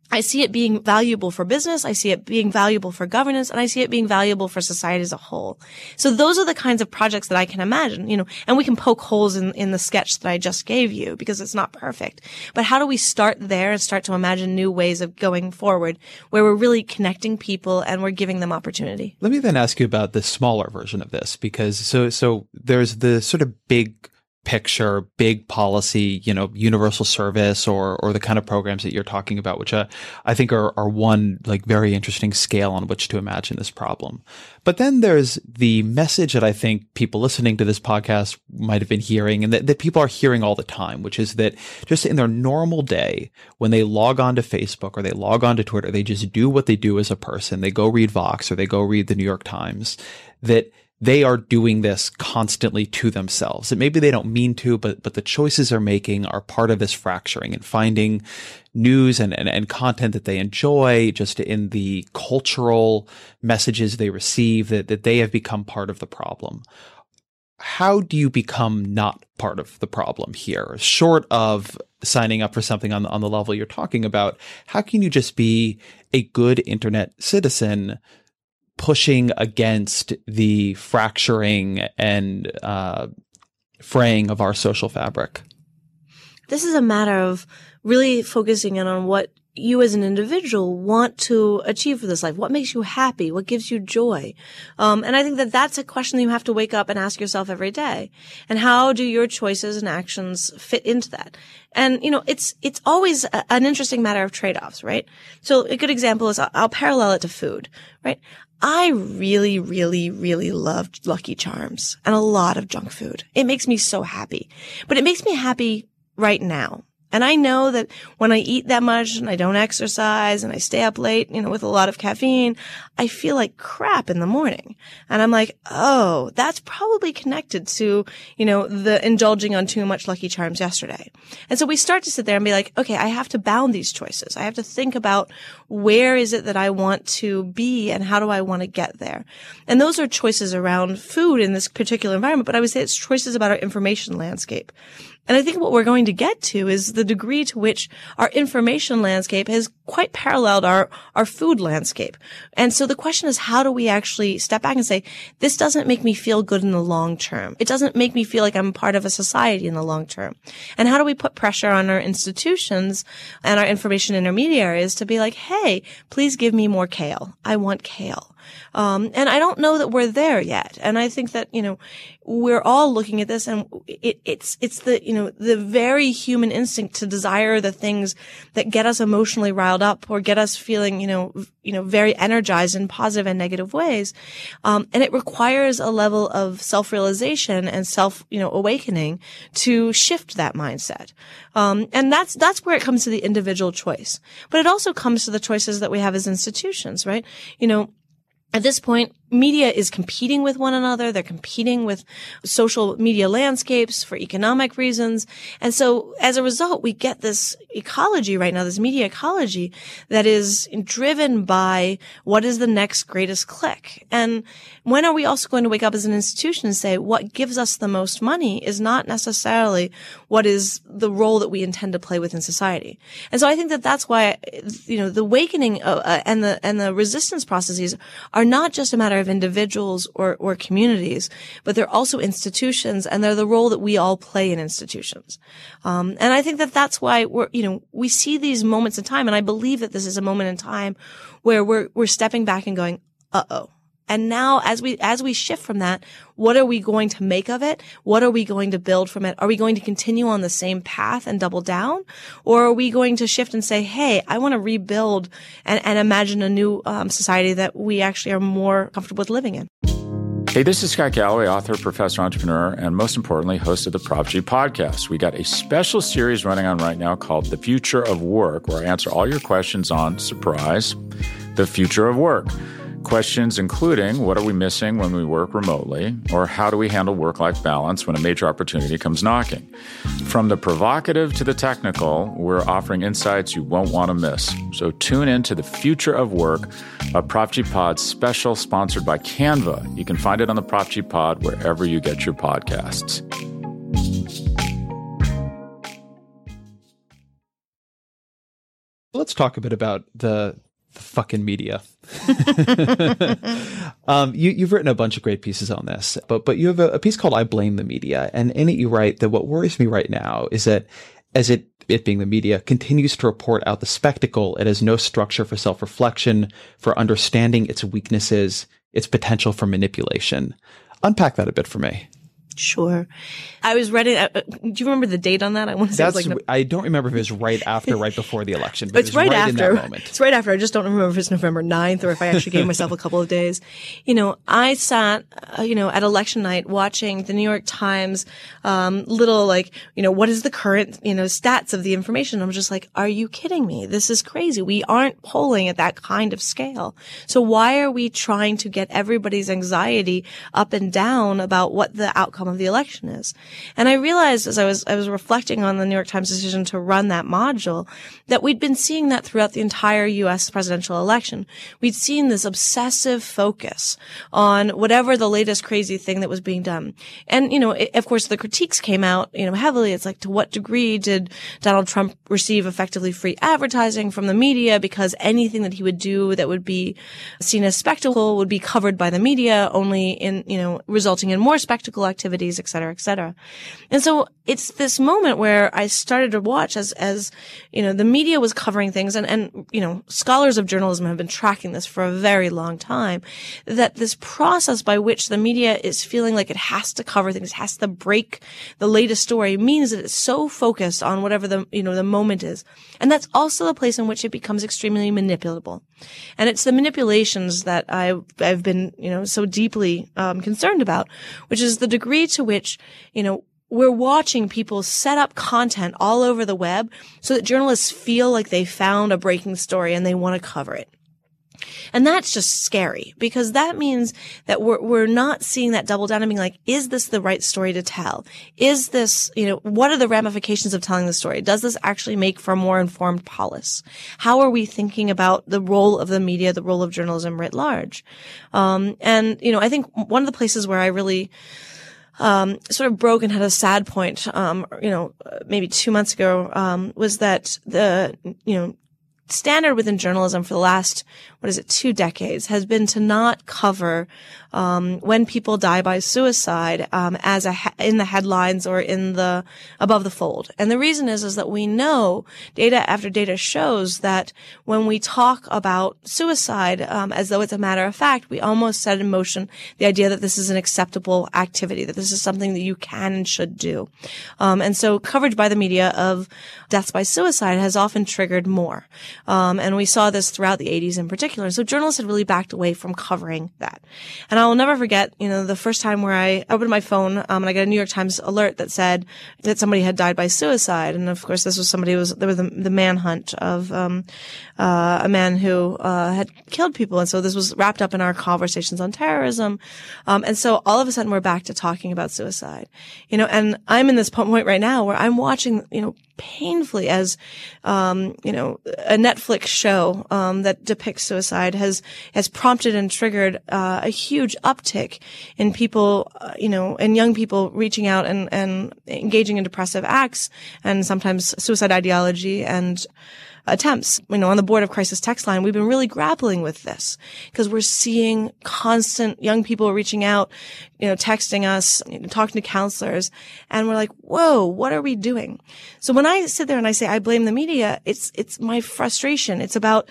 I see it being valuable for business. I see it being valuable for governance, and I see it being valuable for society as a whole. So those are the kinds of projects that I can imagine, and we can poke holes in the sketch that I just gave you because it's not perfect. But how do we start there and start to imagine new ways of going forward where we're really connecting people and we're giving them opportunity?
Let me then ask you about the smaller version of this, because so there's the sort of big picture, big policy, universal service or the kind of programs that you're talking about, which I think are one like very interesting scale on which to imagine this problem. But then there's the message that I think people listening to this podcast might have been hearing and that people are hearing all the time, which is that just in their normal day, when they log on to Facebook or they log on to Twitter, they just do what they do as a person. They go read Vox or they go read the New York Times, that they are doing this constantly to themselves. And maybe they don't mean to, but the choices they're making are part of this fracturing and finding news and content that they enjoy just in the cultural messages they receive that they have become part of the problem. How do you become not part of the problem here? Short of signing up for something on the level you're talking about, how can you just be a good internet citizen pushing against the fracturing and fraying of our social fabric?
This is a matter of really focusing in on what you as an individual want to achieve for this life. What makes you happy? What gives you joy? And I think that that's a question that you have to wake up and ask yourself every day. And how do your choices and actions fit into that? And, it's always an interesting matter of trade-offs, right? So a good example is I'll parallel it to food, right? I really, really, really loved Lucky Charms and a lot of junk food. It makes me so happy, but it makes me happy right now. And I know that when I eat that much and I don't exercise and I stay up late, with a lot of caffeine, I feel like crap in the morning. And I'm like, oh, that's probably connected to, the indulging on too much Lucky Charms yesterday. And so we start to sit there and be like, okay, I have to bound these choices. I have to think about where is it that I want to be and how do I want to get there? And those are choices around food in this particular environment, but I would say it's choices about our information landscape. And I think what we're going to get to is the degree to which our information landscape has quite paralleled our food landscape. And so the question is, how do we actually step back and say, this doesn't make me feel good in the long term. It doesn't make me feel like I'm part of a society in the long term. And how do we put pressure on our institutions and our information intermediaries to be like, hey, please give me more kale. I want kale. And I don't know that we're there yet. And I think that, we're all looking at this and it's the very human instinct to desire the things that get us emotionally riled up or get us feeling, very energized in positive and negative ways. And it requires a level of self-realization and awakening to shift that mindset. And that's where it comes to the individual choice. But it also comes to the choices that we have as institutions, right? At this point, media is competing with one another. They're competing with social media landscapes for economic reasons. And so as a result, we get this ecology right now, this media ecology that is driven by what is the next greatest click. And when are we also going to wake up as an institution and say what gives us the most money is not necessarily what is the role that we intend to play within society? And so I think that that's why, the awakening and the resistance processes are not just a matter of individuals or communities, but they're also institutions, and they're the role that we all play in institutions. And I think that that's why we see these moments in time, and I believe that this is a moment in time where we're stepping back and going, uh-oh. And now as we shift from that, what are we going to make of it? What are we going to build from it? Are we going to continue on the same path and double down? Or are we going to shift and say, hey, I want to rebuild and imagine a new society that we actually are more comfortable with living in?
Hey, this is Scott Galloway, author, professor, entrepreneur, and most importantly, host of the Prop G podcast. We got a special series running on right now called The Future of Work, where I answer all your questions on, surprise, the future of work. Questions including, what are we missing when we work remotely? Or how do we handle work-life balance when a major opportunity comes knocking? From the provocative to the technical, we're offering insights you won't want to miss. So tune in to The Future of Work, a Prop G Pod special sponsored by Canva. You can find it on the Prop G Pod wherever you get your podcasts.
Let's talk a bit about the fucking media. You've written a bunch of great pieces on this, but you have a piece called I Blame the Media. And in it you write that what worries me right now is that as it being the media, continues to report out the spectacle, it has no structure for self-reflection, for understanding its weaknesses, its potential for manipulation. Unpack that a bit for me.
Sure. I was ready. Do you remember the date on that? I want to say
I don't remember if it was right after, right before the election,
but it's right after.
In that moment.
It's right after. I just don't remember if it's November 9th or if I actually gave myself a couple of days. I sat, at election night watching the New York Times, what is the current, stats of the information? I'm just like, are you kidding me? This is crazy. We aren't polling at that kind of scale. So why are we trying to get everybody's anxiety up and down about what the outcome of the election is? And I realized as I was reflecting on the New York Times decision to run that module that we'd been seeing that throughout the entire U.S. presidential election. We'd seen this obsessive focus on whatever the latest crazy thing that was being done. And, of course, the critiques came out, heavily. It's like, to what degree did Donald Trump receive effectively free advertising from the media, because anything that he would do that would be seen as spectacle would be covered by the media, only in, resulting in more spectacle activities, et cetera, et cetera. And so it's this moment where I started to watch as the media was covering things, and scholars of journalism have been tracking this for a very long time, that this process by which the media is feeling like it has to cover things, has to break the latest story, means that it's so focused on whatever the moment is. And that's also the place in which it becomes extremely manipulable. And it's the manipulations that I've been, so deeply concerned about, which is the degree to which, we're watching people set up content all over the web so that journalists feel like they found a breaking story and they want to cover it. And that's just scary, because that means that we're not seeing that double down and being like, is this the right story to tell? Is this, what are the ramifications of telling the story? Does this actually make for more informed policy? How are we thinking about the role of the media, the role of journalism writ large? I think one of the places where I really sort of broke and had a sad point, maybe 2 months ago, was that the, standard within journalism for the last, 2 decades has been to not cover when people die by suicide as in the headlines or in the above the fold. And the reason is that we know data after data shows that when we talk about suicide as though it's a matter of fact, we almost set in motion the idea that this is an acceptable activity, that this is something that you can and should do. And so coverage by the media of deaths by suicide has often triggered more. And we saw this throughout the 80s in particular. So journalists had really backed away from covering that. And I will never forget, the first time where I opened my phone, and I got a New York Times alert that said that somebody had died by suicide. And of course, this was there was the manhunt of, a man who, had killed people. And so this was wrapped up in our conversations on terrorism. And so all of a sudden we're back to talking about suicide, and I'm in this point right now where I'm watching, painfully as, a Netflix show, that depicts suicide has prompted and triggered, a huge uptick in people, and young people reaching out and engaging in depressive acts and sometimes suicide ideology and attempts. On the Board of Crisis Text Line, we've been really grappling with this because we're seeing constant young people reaching out, texting us, talking to counselors, and we're like, whoa, what are we doing? So when I sit there and I say, I blame the media, it's my frustration. It's about,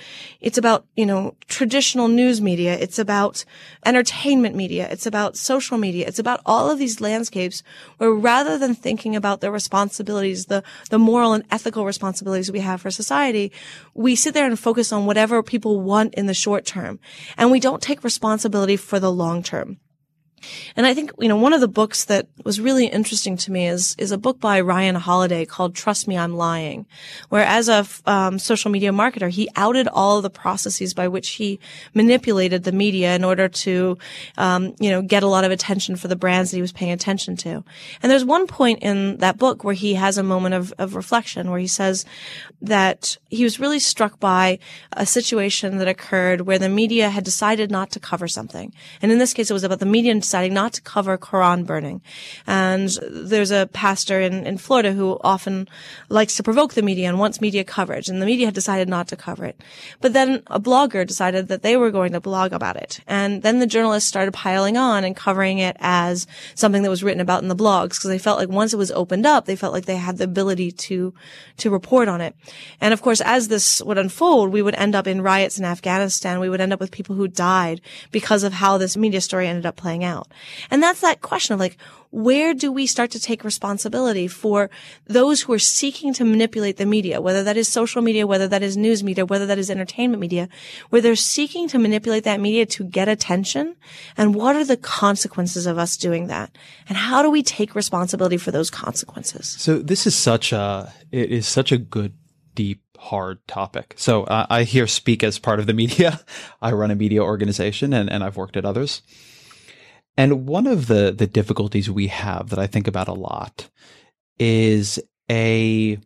traditional news media. It's about entertainment media. It's about social media. It's about all of these landscapes where rather than thinking about the responsibilities, the moral and ethical responsibilities we have for society, we sit there and focus on whatever people want in the short term. And we don't take responsibility for the long term. And I think, one of the books that was really interesting to me is a book by Ryan Holiday called Trust Me, I'm Lying, where as a social media marketer, he outed all of the processes by which he manipulated the media in order to, get a lot of attention for the brands that he was paying attention to. And there's one point in that book where he has a moment of reflection where he says that he was really struck by a situation that occurred where the media had decided not to cover something. And in this case, it was about the media deciding not to cover Quran burning. And there's a pastor in Florida who often likes to provoke the media and wants media coverage, and the media had decided not to cover it. But then a blogger decided that they were going to blog about it. And then the journalists started piling on and covering it as something that was written about in the blogs, because they felt like once it was opened up, they felt like they had the ability to report on it. And of course, as this would unfold, we would end up in riots in Afghanistan. We would end up with people who died because of how this media story ended up playing out. And that's that question of like, where do we start to take responsibility for those who are seeking to manipulate the media, whether that is social media, whether that is news media, whether that is entertainment media, where they're seeking to manipulate that media to get attention? And what are the consequences of us doing that? And how do we take responsibility for those consequences?
So this is such a good, deep, hard topic. So I here speak as part of the media. I run a media organization and I've worked at others. And one of the difficulties we have that I think about a lot is a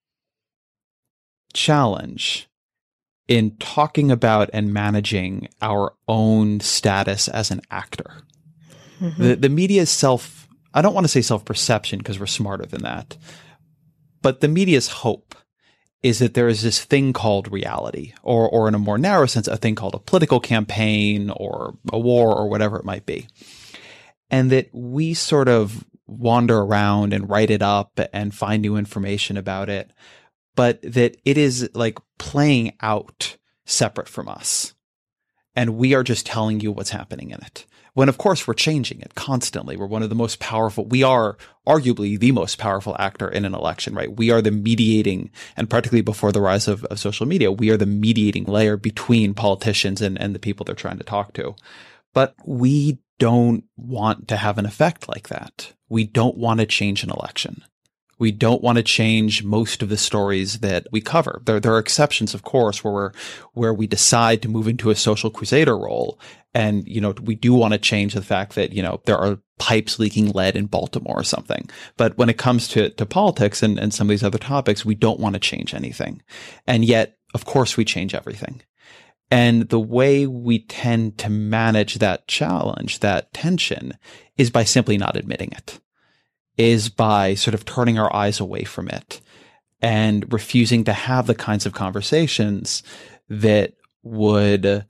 challenge in talking about and managing our own status as an actor. Mm-hmm. The media's I don't want to say self-perception because we're smarter than that, but the media's hope is that there is this thing called reality, or in a more narrow sense, a thing called a political campaign or a war or whatever it might be. And that we sort of wander around and write it up and find new information about it, but that it is like playing out separate from us. And we are just telling you what's happening in it. When, of course, we're changing it constantly. We're one of the most powerful. We are arguably the most powerful actor in an election, right? We are the mediating, and particularly before the rise of social media, we are the mediating layer between politicians and the people they're trying to talk to. But we don't want to have an effect like that. We don't want to change an election. We don't want to change most of the stories that we cover. There are exceptions, of course, where we decide to move into a social crusader role. And, we do want to change the fact that, there are pipes leaking lead in Baltimore or something. But when it comes to politics and some of these other topics, we don't want to change anything. And yet, of course, we change everything. And the way we tend to manage that challenge, that tension, is by simply not admitting it, is by sort of turning our eyes away from it and refusing to have the kinds of conversations that would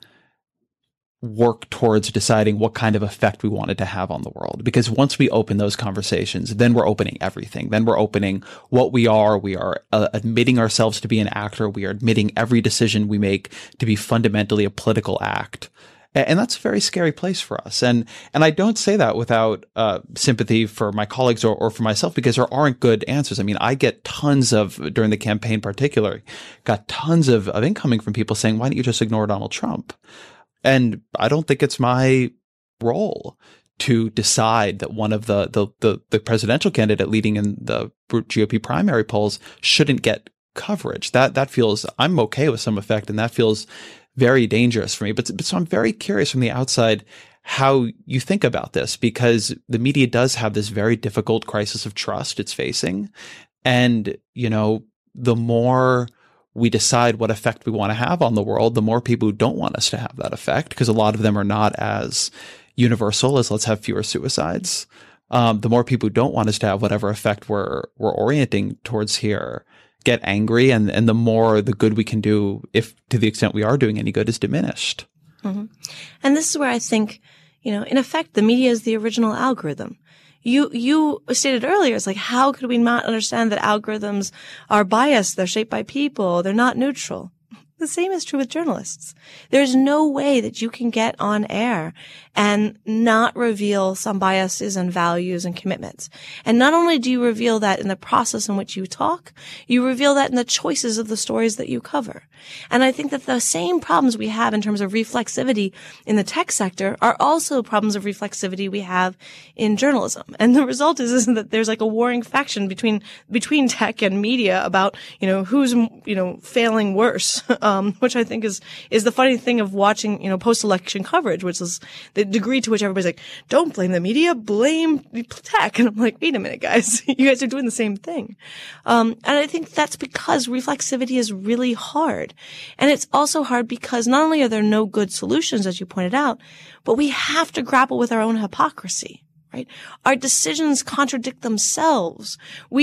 work towards deciding what kind of effect we wanted to have on the world. Because once we open those conversations, then we're opening everything. Then we're opening what we are. We are admitting ourselves to be an actor. We are admitting every decision we make to be fundamentally a political act. And that's a very scary place for us. And I don't say that without sympathy for my colleagues or for myself, because there aren't good answers. I mean, I get tons during the campaign particularly, got tons of incoming from people saying, why don't you just ignore Donald Trump? And I don't think it's my role to decide that one of the presidential candidate leading in the GOP primary polls shouldn't get coverage. That feels, I'm okay with some effect, and that feels very dangerous for me. But so I'm very curious from the outside how you think about this, because the media does have this very difficult crisis of trust it's facing. And, the more we decide what effect we want to have on the world, the more people who don't want us to have that effect, because a lot of them are not as universal as let's have fewer suicides. The more people who don't want us to have whatever effect we're orienting towards here get angry, and the more the good we can do, if to the extent we are doing any good, is diminished.
Mm-hmm. And this is where I think, in effect, the media is the original algorithm. You stated earlier, it's like, how could we not understand that algorithms are biased? They're shaped by people. They're not neutral. The same is true with journalists. There's no way that you can get on air and not reveal some biases and values and commitments. And not only do you reveal that in the process in which you talk, you reveal that in the choices of the stories that you cover. And I think that the same problems we have in terms of reflexivity in the tech sector are also problems of reflexivity we have in journalism. And the result is that there's like a warring faction between tech and media about, who's, failing worse which I think is the funny thing of watching, post-election coverage, which is the degree to which everybody's like, don't blame the media, blame tech. And I'm like, wait a minute, guys. You guys are doing the same thing. And I think that's because reflexivity is really hard. And it's also hard because not only are there no good solutions, as you pointed out, but we have to grapple with our own hypocrisy. Right? Our decisions contradict themselves. We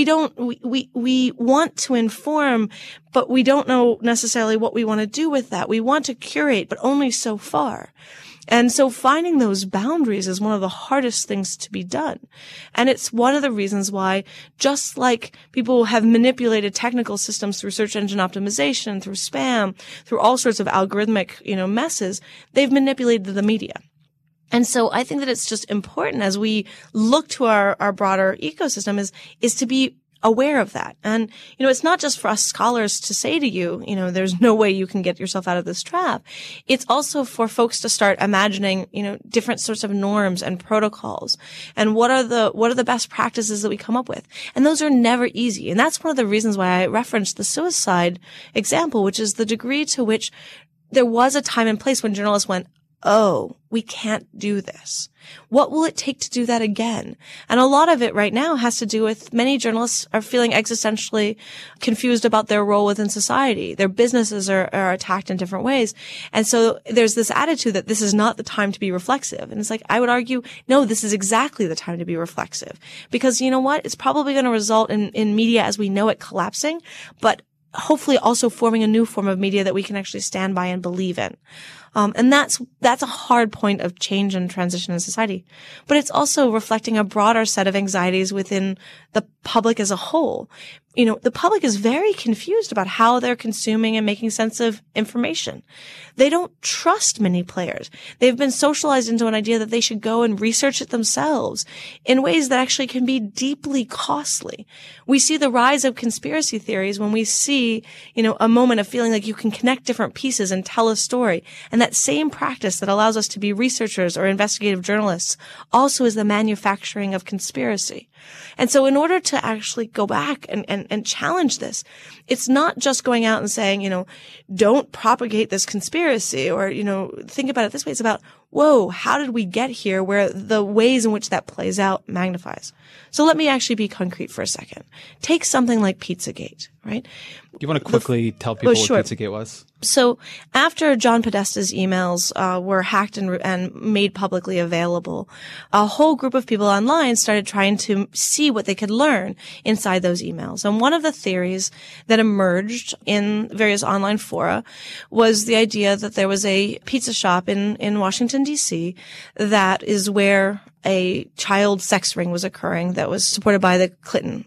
want to inform, but we don't know necessarily what we want to do with that. We want to curate, but only so far. And so finding those boundaries is one of the hardest things to be done. And it's one of the reasons why, just like people have manipulated technical systems through search engine optimization, through spam, through all sorts of algorithmic, messes, they've manipulated the media. And so I think that it's just important as we look to our broader ecosystem is to be aware of that. And, it's not just for us scholars to say to you, there's no way you can get yourself out of this trap. It's also for folks to start imagining, different sorts of norms and protocols and what are the best practices that we come up with. And those are never easy. And that's one of the reasons why I referenced the suicide example, which is the degree to which there was a time and place when journalists went, oh, we can't do this. What will it take to do that again? And a lot of it right now has to do with many journalists are feeling existentially confused about their role within society. Their businesses are attacked in different ways. And so there's this attitude that this is not the time to be reflexive. And it's like, I would argue, no, this is exactly the time to be reflexive. Because you know what? It's probably going to result in media as we know it collapsing, but hopefully also forming a new form of media that we can actually stand by and believe in. And that's a hard point of change and transition in society. But it's also reflecting a broader set of anxieties within the public as a whole. The public is very confused about how they're consuming and making sense of information. They don't trust many players. They've been socialized into an idea that they should go and research it themselves in ways that actually can be deeply costly. We see the rise of conspiracy theories when we see, a moment of feeling like you can connect different pieces and tell a story. And that same practice that allows us to be researchers or investigative journalists also is the manufacturing of conspiracy. And so in order to actually go back and challenge this, it's not just going out and saying, don't propagate this conspiracy or, think about it this way. It's about, whoa, how did we get here where the ways in which that plays out magnifies? So let me actually be concrete for a second. Take something like Pizzagate, right?
Do you want to quickly tell people what Pizzagate was?
So after John Podesta's emails were hacked and made publicly available, a whole group of people online started trying to see what they could learn inside those emails. And one of the theories that emerged in various online fora was the idea that there was a pizza shop in Washington, D.C. that is where a child sex ring was occurring that was supported by Clinton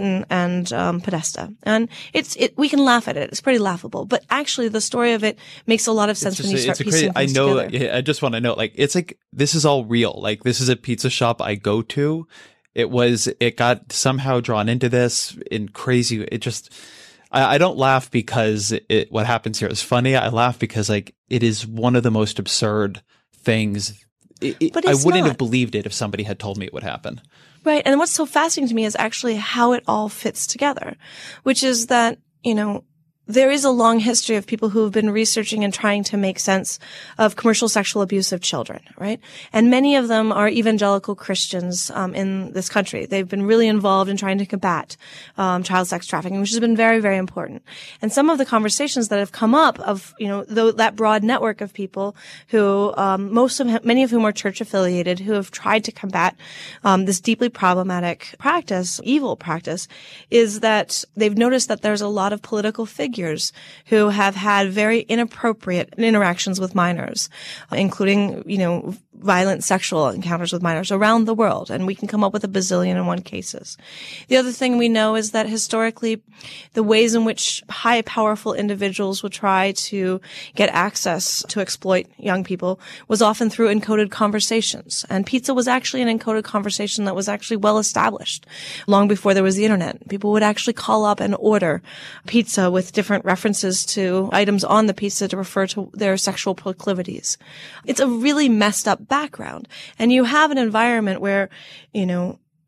and Podesta. And we can laugh at it. It's pretty laughable. But actually the story of it makes a lot of sense when you start piecing things together.
I just want to know, it's like, this is all real. Like, this is a pizza shop I go to. It got somehow drawn into this in crazy. I don't laugh because what happens here is funny. I laugh because it is one of the most absurd things. But I wouldn't have believed it if somebody had told me it would happen.
Right. And what's so fascinating to me is actually how it all fits together, which is that, there is a long history of people who have been researching and trying to make sense of commercial sexual abuse of children, right? And many of them are evangelical Christians in this country. They've been really involved in trying to combat child sex trafficking, which has been very, very important. And some of the conversations that have come up of, that broad network of people who many of whom are church affiliated, who have tried to combat this deeply problematic practice, evil practice, is that they've noticed that there's a lot of political figures who have had very inappropriate interactions with minors, including, violent sexual encounters with minors around the world. And we can come up with a bazillion and one cases. The other thing we know is that historically, the ways in which high, powerful individuals would try to get access to exploit young people was often through encoded conversations. And pizza was actually an encoded conversation that was actually well established long before there was the internet. People would actually call up and order pizza with different references to items on the pizza to refer to their sexual proclivities. It's a really messed up background. And you have an environment where,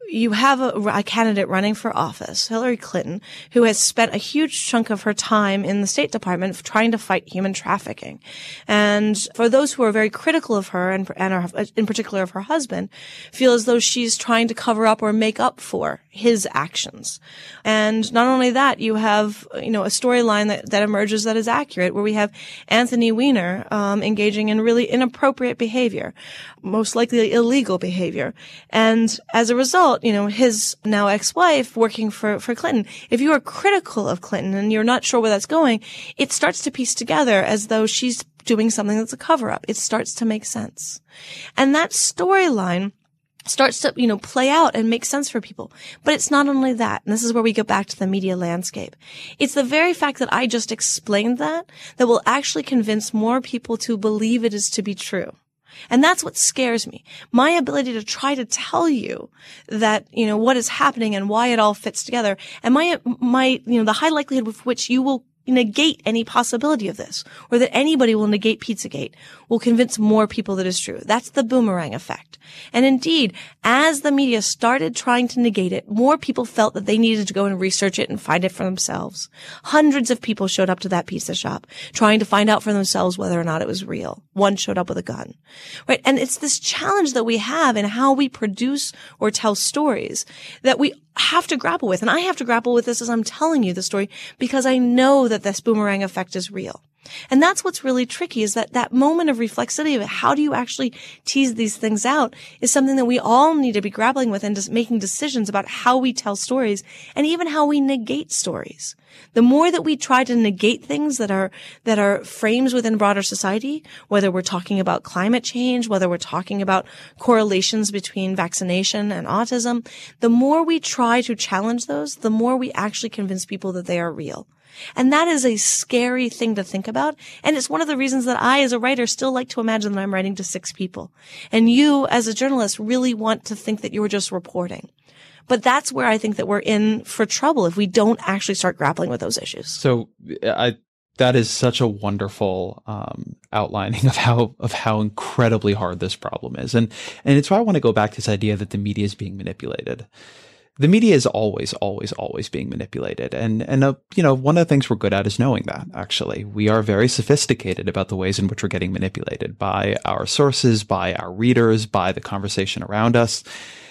you have a candidate running for office, Hillary Clinton, who has spent a huge chunk of her time in the State Department trying to fight human trafficking. And for those who are very critical of her and are, in particular of her husband, feel as though she's trying to cover up or make up for his actions. And not only that, you have, a storyline that emerges that is accurate, where we have Anthony Weiner, engaging in really inappropriate behavior, most likely illegal behavior. And as a result, his now ex-wife working for Clinton, if you are critical of Clinton and you're not sure where that's going, it starts to piece together as though she's doing something that's a cover-up. It starts to make sense. And that storyline starts to, play out and make sense for people. But it's not only that. And this is where we go back to the media landscape. It's the very fact that I just explained that will actually convince more people to believe it is to be true. And that's what scares me. My ability to try to tell you that, what is happening and why it all fits together, and my, the high likelihood with which you will negate any possibility of this, or that anybody will negate Pizzagate, will convince more people that is true. That's the boomerang effect. And indeed, as the media started trying to negate it, more people felt that they needed to go and research it and find it for themselves. Hundreds of people showed up to that pizza shop trying to find out for themselves whether or not it was real. One showed up with a gun. Right? And it's this challenge that we have in how we produce or tell stories that we have to grapple with. And I have to grapple with this as I'm telling you the story, because I know that this boomerang effect is real. And that's what's really tricky, is that moment of reflexivity of how do you actually tease these things out is something that we all need to be grappling with, and just making decisions about how we tell stories and even how we negate stories. The more that we try to negate things that are frames within broader society, whether we're talking about climate change, whether we're talking about correlations between vaccination and autism, the more we try to challenge those, the more we actually convince people that they are real. And that is a scary thing to think about. And it's one of the reasons that I, as a writer, still like to imagine that I'm writing to 6 people. And you, as a journalist, really want to think that you're just reporting. But that's where I think that we're in for trouble if we don't actually start grappling with those issues.
So that is such a wonderful outlining of how incredibly hard this problem is. And it's why I want to go back to this idea that the media is being manipulated. The media is always, always, always being manipulated. And one of the things we're good at is knowing that, actually. We are very sophisticated about the ways in which we're getting manipulated by our sources, by our readers, by the conversation around us.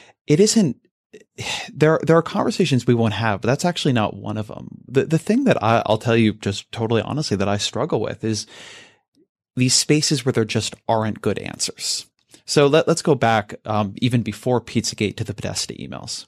There are conversations we won't have, but that's actually not one of them. The thing that I'll tell you just totally honestly that I struggle with is these spaces where there just aren't good answers. So let's go back even before Pizzagate to the Podesta emails.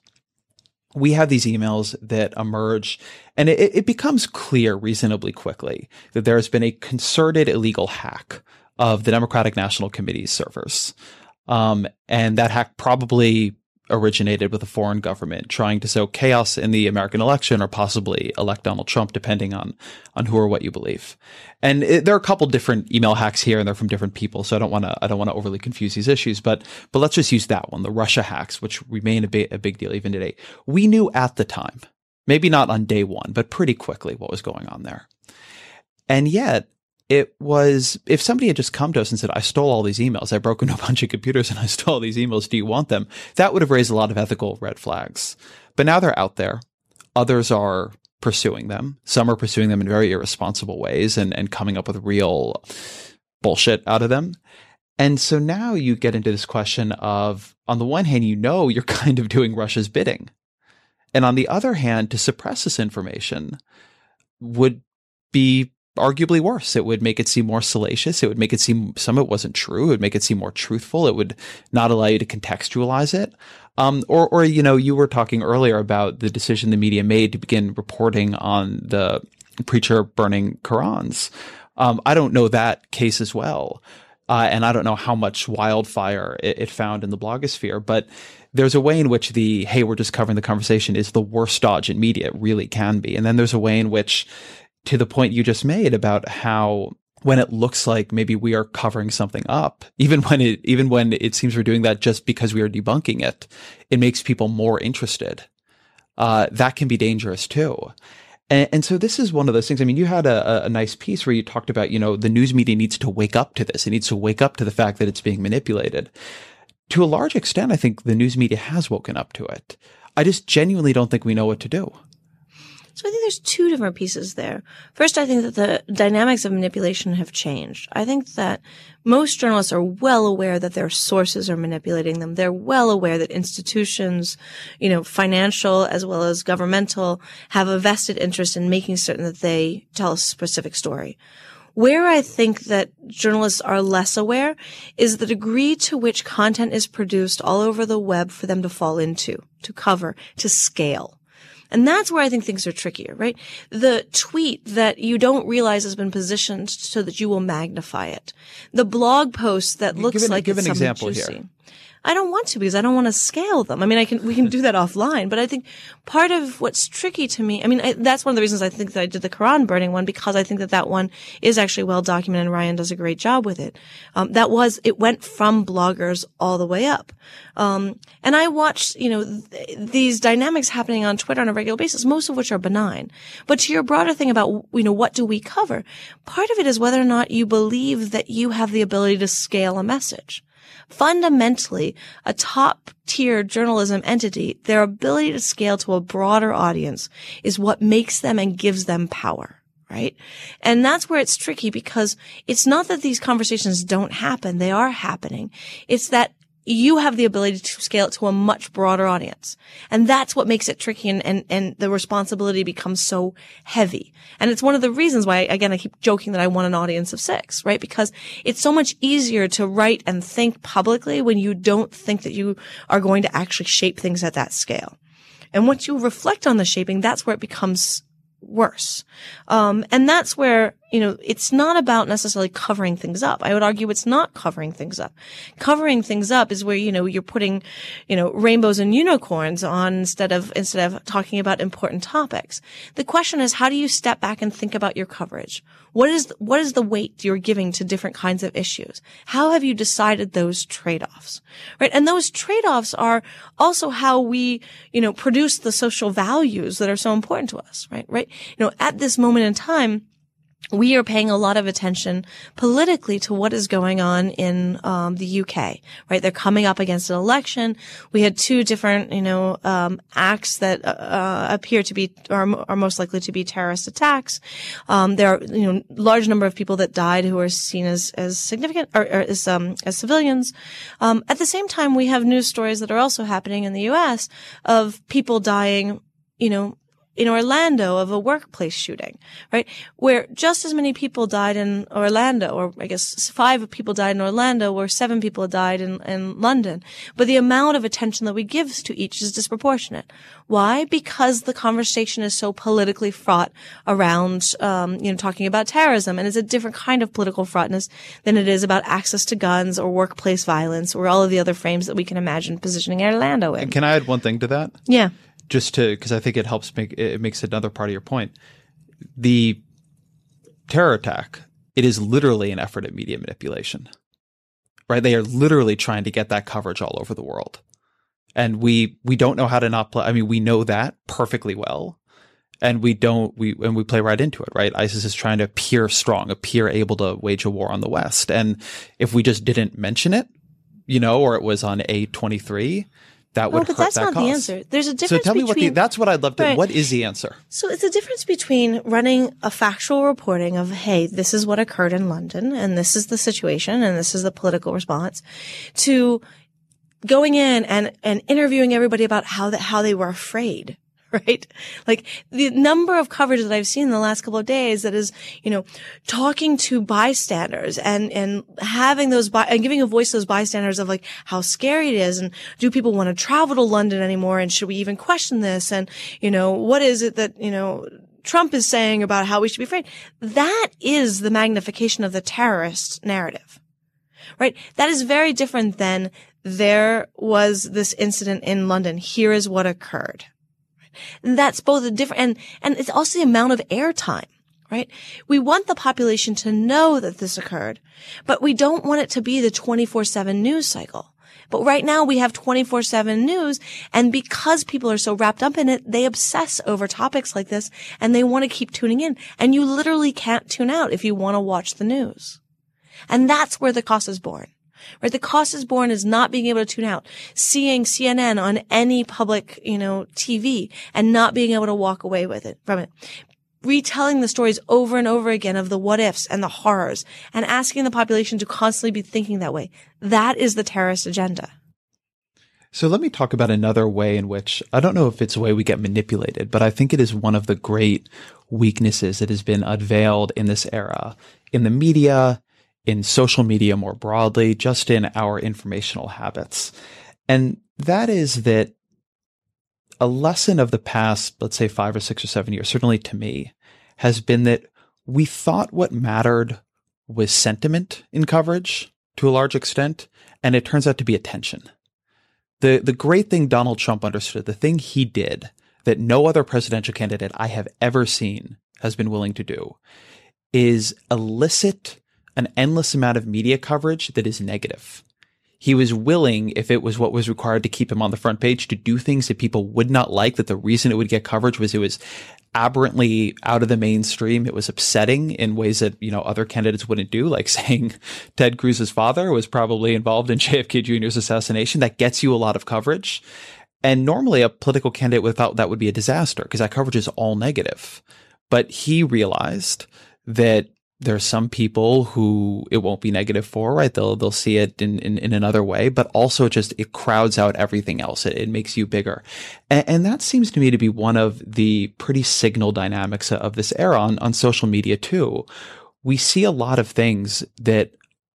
We have these emails that emerge, and it becomes clear reasonably quickly that there has been a concerted illegal hack of the Democratic National Committee's servers. And that hack probably originated with a foreign government trying to sow chaos in the American election, or possibly elect Donald Trump, depending on who or what you believe. And there are a couple different email hacks here, and they're from different people, so I don't want to overly confuse these issues. But let's just use that one, the Russia hacks, which remain a big deal even today. We knew at the time, maybe not on day one, but pretty quickly, what was going on there. And yet, it was, if somebody had just come to us and said, I stole all these emails, I broke into a bunch of computers and I stole all these emails, do you want them? That would have raised a lot of ethical red flags. But now they're out there. Others are pursuing them. Some are pursuing them in very irresponsible ways and coming up with real bullshit out of them. And so now you get into this question of, on the one hand, you're kind of doing Russia's bidding. And on the other hand, to suppress this information would be arguably worse. It would make it seem more salacious. It would make it seem some of it wasn't true. It would make it seem more truthful. It would not allow you to contextualize it. Or you were talking earlier about the decision the media made to begin reporting on the preacher burning Qurans. I don't know that case as well. And I don't know how much wildfire it found in the blogosphere, but there's a way in which hey, we're just covering the conversation is the worst dodge in media. It really can be. And then there's a way in which, to the point you just made about how when it looks like maybe we are covering something up, even when it seems we're doing that just because we are debunking it, it makes people more interested. That can be dangerous too. And so this is one of those things. I mean, you had a nice piece where you talked about, the news media needs to wake up to this. It needs to wake up to the fact that it's being manipulated. to a large extent, I think the news media has woken up to it. I just genuinely don't think we know what to do.
So I think there's two different pieces there. First, I think that the dynamics of manipulation have changed. I think that most journalists are well aware that their sources are manipulating them. They're well aware that institutions, financial as well as governmental, have a vested interest in making certain that they tell a specific story. Where I think that journalists are less aware is the degree to which content is produced all over the web for them to fall into, to cover, to scale. And that's where I think things are trickier, right? The tweet that you don't realize has been positioned so that you will magnify it. The blog post that looks like it's something
example
juicy.
Here.
I don't want to because I don't want to scale them. I mean, we can do that offline, but I think part of what's tricky to me, that's one of the reasons I think that I did the Quran burning one, because I think that one is actually well documented and Ryan does a great job with it. It went from bloggers all the way up. And I watched, these dynamics happening on Twitter on a regular basis, most of which are benign. But to your broader thing about, what do we cover? Part of it is whether or not you believe that you have the ability to scale a message. Fundamentally, a top-tier journalism entity, their ability to scale to a broader audience is what makes them and gives them power, right? And that's where it's tricky, because it's not that these conversations don't happen. They are happening. It's that you have the ability to scale it to a much broader audience. And that's what makes it tricky, and the responsibility becomes so heavy. And it's one of the reasons why, again, I keep joking that I want an audience of 6, right? Because it's so much easier to write and think publicly when you don't think that you are going to actually shape things at that scale. And once you reflect on the shaping, that's where it becomes worse. And that's where, it's not about necessarily covering things up. I would argue it's not covering things up. Covering things up is where, you're putting, rainbows and unicorns on instead of talking about important topics. The question is, how do you step back and think about your coverage? What is the weight you're giving to different kinds of issues? How have you decided those trade-offs? Right? And those trade-offs are also how we, produce the social values that are so important to us, right? Right? At this moment in time, we are paying a lot of attention politically to what is going on in the UK, right? They're coming up against an election. We had 2 different, acts that appear to be are most likely to be terrorist attacks. There are, large number of people that died who are seen as significant or as civilians. At the same time, we have news stories that are also happening in the US of people dying, in Orlando of a workplace shooting, right? Where just as many people died in Orlando, or I guess 5 people died in Orlando, where 7 people died in London. But the amount of attention that we give to each is disproportionate. Why? Because the conversation is so politically fraught around, talking about terrorism. And it's a different kind of political fraughtness than it is about access to guns or workplace violence or all of the other frames that we can imagine positioning Orlando in.
And can I add one thing to that?
Yeah.
Because I think it makes another part of your point. The terror attack, it is literally an effort at media manipulation, right? They are literally trying to get that coverage all over the world. And we don't know how to not play. I mean, we know that perfectly well. And we play right into it, right? ISIS is trying to appear strong, appear able to wage a war on the West. And if we just didn't mention it, or it was on A23, that would hurt that cause.
But that's not the answer. There's a difference.
So tell me that's what I'd love to. Right. What is the answer?
So it's a difference between running a factual reporting of, hey, this is what occurred in London, and this is the situation, and this is the political response, to going in and interviewing everybody about how they were afraid. Right? Like the number of coverage that I've seen in the last couple of days that is, talking to bystanders and having those and giving a voice to those bystanders of like how scary it is, and do people want to travel to London anymore, and should we even question this, and what is it that Trump is saying about how we should be afraid. That is the magnification of the terrorist narrative. Right? That is very different than there was this incident in London. Here is what occurred. That's both a different, and it's also the amount of airtime, right? We want the population to know that this occurred, but we don't want it to be the 24/7 news cycle. But right now we have 24/7 news, and because people are so wrapped up in it, they obsess over topics like this, and they want to keep tuning in. And you literally can't tune out if you want to watch the news. And that's where the cost is born. right? The cost is born is not being able to tune out, seeing CNN on any public, TV and not being able to walk away from it. Retelling the stories over and over again of the what ifs and the horrors and asking the population to constantly be thinking that way. That is the terrorist agenda.
So let me talk about another way in which, I don't know if it's a way we get manipulated, but I think it is one of the great weaknesses that has been unveiled in this era, in the media, in social media more broadly, just in our informational habits. And that is that a lesson of the past, let's say 5 or 6 or 7 years, certainly to me, has been that we thought what mattered was sentiment in coverage to a large extent, and it turns out to be attention. The great thing Donald Trump understood, the thing he did that no other presidential candidate I have ever seen has been willing to do, is elicit an endless amount of media coverage that is negative. He was willing, if it was what was required to keep him on the front page, to do things that people would not like, that the reason it would get coverage was it was aberrantly out of the mainstream. It was upsetting in ways that, other candidates wouldn't do, like saying Ted Cruz's father was probably involved in JFK Jr.'s assassination. That gets you a lot of coverage. And normally a political candidate without that would be a disaster because that coverage is all negative. But he realized that there are some people who it won't be negative for, right? They'll see it in another way, but also it crowds out everything else. It makes you bigger. And that seems to me to be one of the pretty signal dynamics of this era on social media too. We see a lot of things that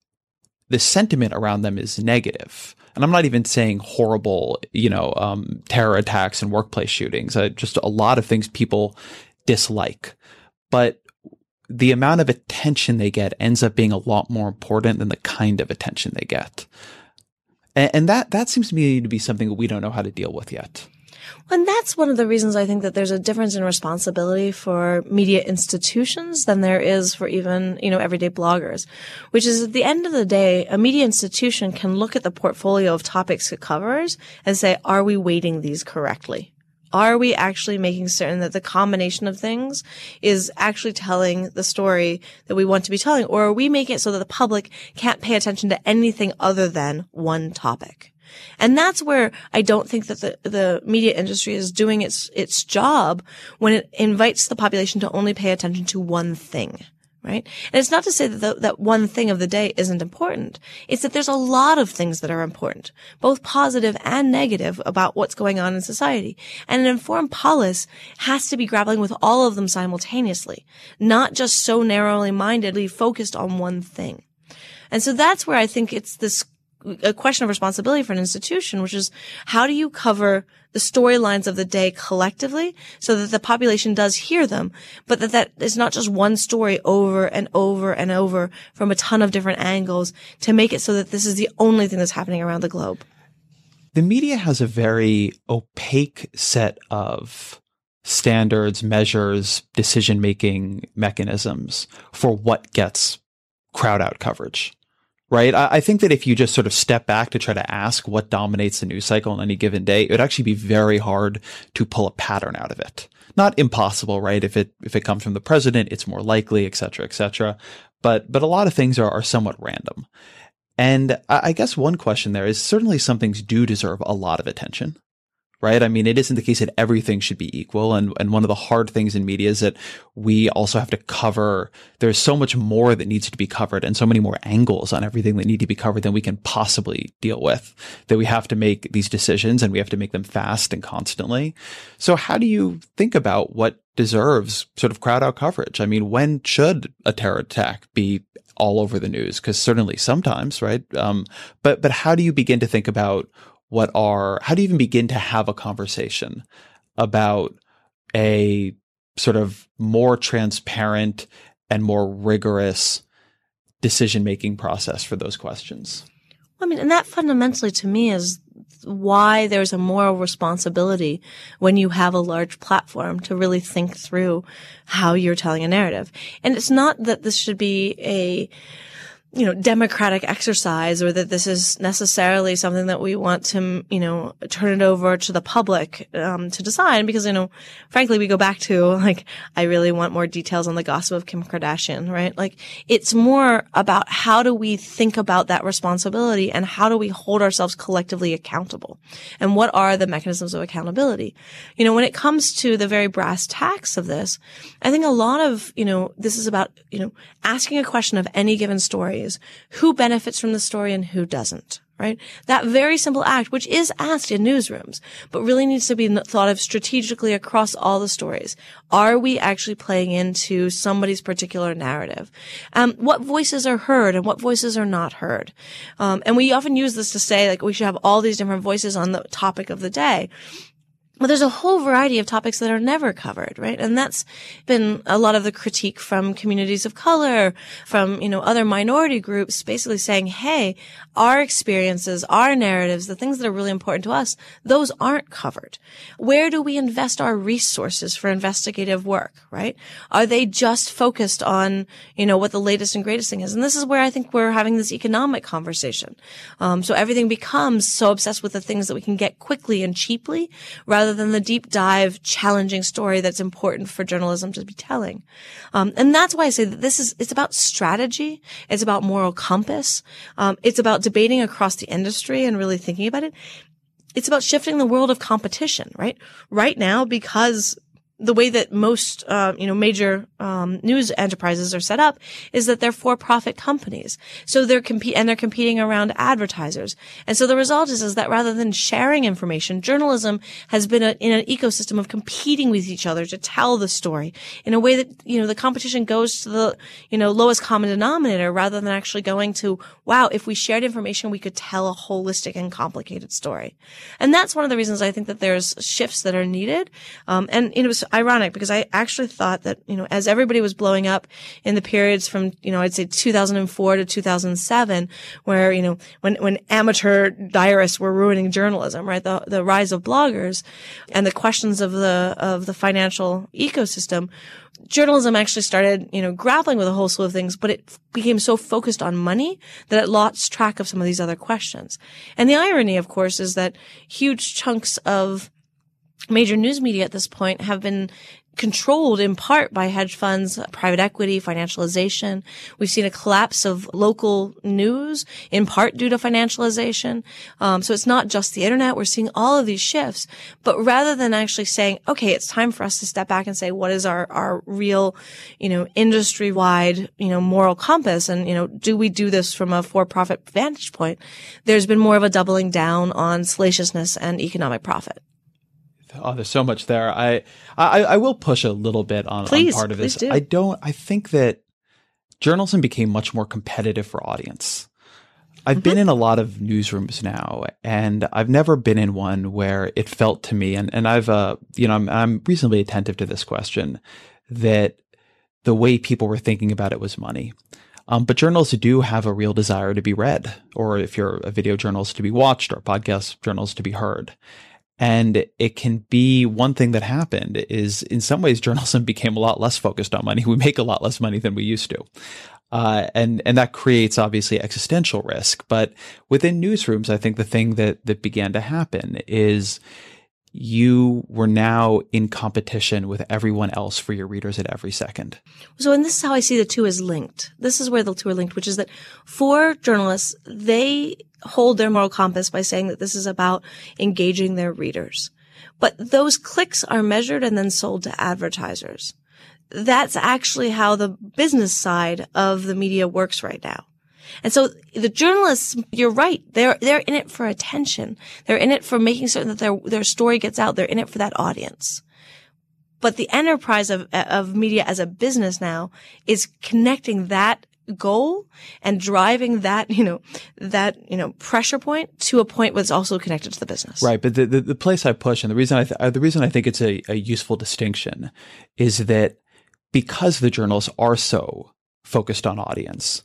the sentiment around them is negative. And I'm not even saying horrible, terror attacks and workplace shootings, just a lot of things people dislike. But the amount of attention they get ends up being a lot more important than the kind of attention they get. And that seems to me to be something that we don't know how to deal with yet.
And that's one of the reasons I think that there's a difference in responsibility for media institutions than there is for even, everyday bloggers, which is at the end of the day, a media institution can look at the portfolio of topics it covers and say, are we weighting these correctly? Are we actually making certain that the combination of things is actually telling the story that we want to be telling? Or are we making it so that the public can't pay attention to anything other than one topic? And that's where I don't think that the media industry is doing its job when it invites the population to only pay attention to one thing. Right? And it's not to say that that one thing of the day isn't important. It's that there's a lot of things that are important, both positive and negative, about what's going on in society. And an informed polis has to be grappling with all of them simultaneously, not just so narrowly mindedly focused on one thing. And so that's where I think it's a question of responsibility for an institution, which is how do you cover the storylines of the day collectively so that the population does hear them, but that is not just one story over and over and over from a ton of different angles to make it so that this is the only thing that's happening around the globe.
The media has a very opaque set of standards, measures, decision-making mechanisms for what gets crowd out coverage. Right. I think that if you just sort of step back to try to ask what dominates the news cycle on any given day, it would actually be very hard to pull a pattern out of it. Not impossible, right? If it comes from the president, it's more likely, et cetera, et cetera. But a lot of things are somewhat random. And I guess one question there is certainly some things do deserve a lot of attention. Right? I mean, it isn't the case that everything should be equal. And one of the hard things in media is that we also have to cover, there's so much more that needs to be covered and so many more angles on everything that need to be covered than we can possibly deal with, that we have to make these decisions and we have to make them fast and constantly. So how do you think about what deserves sort of crowd out coverage? I mean, when should a terror attack be all over the news? Because certainly sometimes, right? But how do you begin to think about how do you even begin to have a conversation about a sort of more transparent and more rigorous decision-making process for those questions?
I mean, and that fundamentally to me is why there's a moral responsibility when you have a large platform to really think through how you're telling a narrative. And it's not that this should be democratic exercise, or that this is necessarily something that we want to, turn it over to the public, to decide. Because, frankly, we go back to, like, I really want more details on the gossip of Kim Kardashian, right? Like, it's more about how do we think about that responsibility and how do we hold ourselves collectively accountable? And what are the mechanisms of accountability? When it comes to the very brass tacks of this, I think a lot of, this is about, asking a question of any given story is who benefits from the story and who doesn't, right? That very simple act, which is asked in newsrooms, but really needs to be thought of strategically across all the stories. Are we actually playing into somebody's particular narrative? What voices are heard and what voices are not heard? And we often use this to say, like, we should have all these different voices on the topic of the day. But there's a whole variety of topics that are never covered, right? And that's been a lot of the critique from communities of color, from, other minority groups, basically saying, hey, our experiences, our narratives, the things that are really important to us, those aren't covered. Where do we invest our resources for investigative work, right? Are they just focused on, what the latest and greatest thing is? And this is where I think we're having this economic conversation. So everything becomes so obsessed with the things that we can get quickly and cheaply, rather than the deep dive, challenging story that's important for journalism to be telling. And that's why I say that it's about strategy. It's about moral compass. It's about debating across the industry and really thinking about it. It's about shifting the world of competition, right? Right now, because the way that most, major, news enterprises are set up is that they're for-profit companies. So they're competing around advertisers. And so the result is that rather than sharing information, journalism has been in an ecosystem of competing with each other to tell the story in a way that, the competition goes to the, lowest common denominator rather than actually going to, wow, if we shared information, we could tell a holistic and complicated story. And that's one of the reasons I think that there's shifts that are needed. And it was ironic because I actually thought that, as everybody was blowing up in the periods from, I'd say 2004 to 2007, where, when amateur diarists were ruining journalism, right? The rise of bloggers and the questions of the financial ecosystem, journalism actually started, grappling with a whole slew of things, but it became so focused on money that it lost track of some of these other questions. And the irony, of course, is that huge chunks of major news media at this point have been controlled in part by hedge funds, private equity, financialization. We've seen a collapse of local news in part due to financialization. So it's not just the internet. We're seeing all of these shifts, but rather than actually saying, okay, it's time for us to step back and say, what is our real, industry-wide, moral compass? And, do we do this from a for-profit vantage point? There's been more of a doubling down on salaciousness and economic profit.
Oh, there's so much there. I will push a little bit on part of this.
Do.
I think that journalism became much more competitive for audience. I've been in a lot of newsrooms now, and I've never been in one where it felt to me, and I've, I'm reasonably attentive to this question, that the way people were thinking about it was money. But journalists do have a real desire to be read, or if you're a video journalist, to be watched, or a podcast journalist to be heard. And it can be one thing that happened is in some ways journalism became a lot less focused on money. We make a lot less money than we used to. And that creates obviously existential risk. But within newsrooms, I think the thing that began to happen is you were now in competition with everyone else for your readers at every second.
So, and this is how I see the two as linked. This is where the two are linked, which is that for journalists, they hold their moral compass by saying that this is about engaging their readers. But those clicks are measured and then sold to advertisers. That's actually how the business side of the media works right now. And so the journalists, you're right, they're in it for attention. They're in it for making certain that their story gets out. They're in it for that audience. But the enterprise of media as a business now is connecting that goal and driving that pressure point to a point where it's also connected to the business.
Right. But the place I push, and the reason I think it's a useful distinction is that because the journalists are so focused on audience,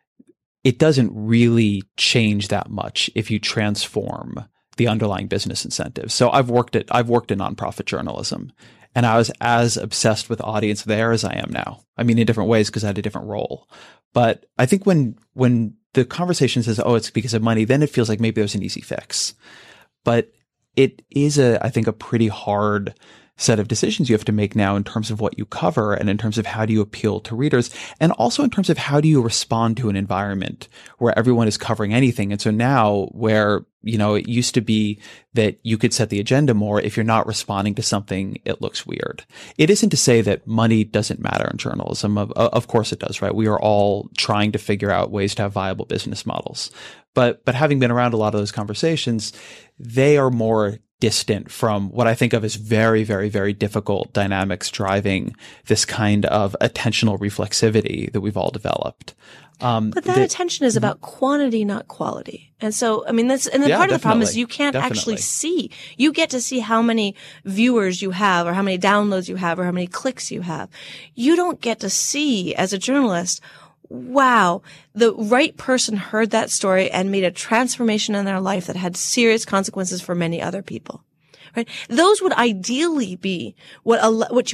it doesn't really change that much if you transform the underlying business incentives. So I've worked in nonprofit journalism, And I was as obsessed with audience there as I am now. I mean, in different ways because I had a different role. But I think when the conversation says, oh, it's because of money, then it feels like maybe there's an easy fix. But it is I think a pretty hard set of decisions you have to make now in terms of what you cover and in terms of how do you appeal to readers and also in terms of how do you respond to an environment where everyone is covering anything. And so now where, it used to be that you could set the agenda more. If you're not responding to something, it looks weird. It isn't to say that money doesn't matter in journalism. Of course it does, right? We are all trying to figure out ways to have viable business models. But having been around a lot of those conversations, they are more distant from what I think of as very, very, very difficult dynamics driving this kind of attentional reflexivity that we've all developed.
But that attention is about quantity, not quality. And so, I mean, part of the problem is you can't actually see. You get to see how many viewers you have or how many downloads you have or how many clicks you have. You don't get to see as a journalist, wow, the right person heard that story and made a transformation in their life that had serious consequences for many other people. Right? Those would ideally be what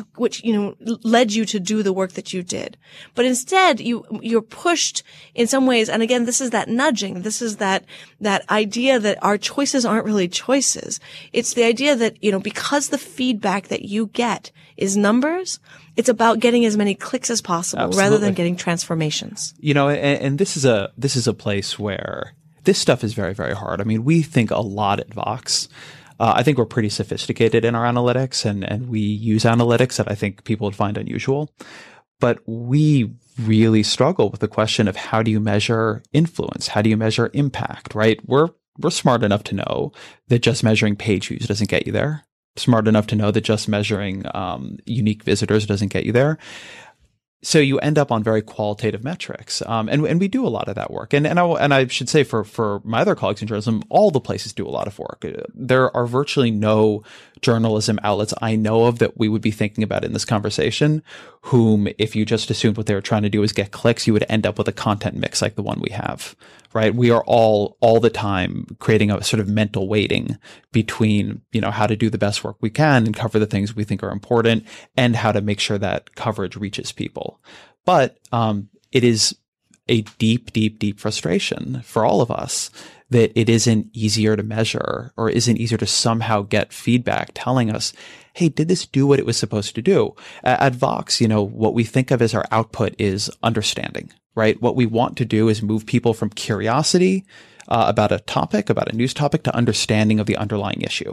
led you to do the work that you did. But instead, you're pushed in some ways. And again, this is that nudging. This is that idea that our choices aren't really choices. It's the idea that, because the feedback that you get is numbers, it's about getting as many clicks as possible. Absolutely. Rather than getting transformations.
And this is a place where this stuff is very, very hard. I mean, we think a lot at Vox. I think we're pretty sophisticated in our analytics and we use analytics that I think people would find unusual. But we really struggle with the question of how do you measure influence? How do you measure impact, right? We're smart enough to know that just measuring page views doesn't get you there. Smart enough to know that just measuring unique visitors doesn't get you there. So you end up on very qualitative metrics. And we do a lot of that work. And I should say for my other colleagues in journalism, all the places do a lot of work. There are virtually no journalism outlets I know of that we would be thinking about in this conversation, whom if you just assumed what they were trying to do is get clicks, you would end up with a content mix like the one we have, right? We are all the time creating a sort of mental weighting between, how to do the best work we can and cover the things we think are important and how to make sure that coverage reaches people. But it is a deep, deep, deep frustration for all of us that it isn't easier to measure or isn't easier to somehow get feedback telling us, hey, did this do what it was supposed to do? At Vox, what we think of as our output is understanding, right? What we want to do is move people from curiosity about a news topic, to understanding of the underlying issue.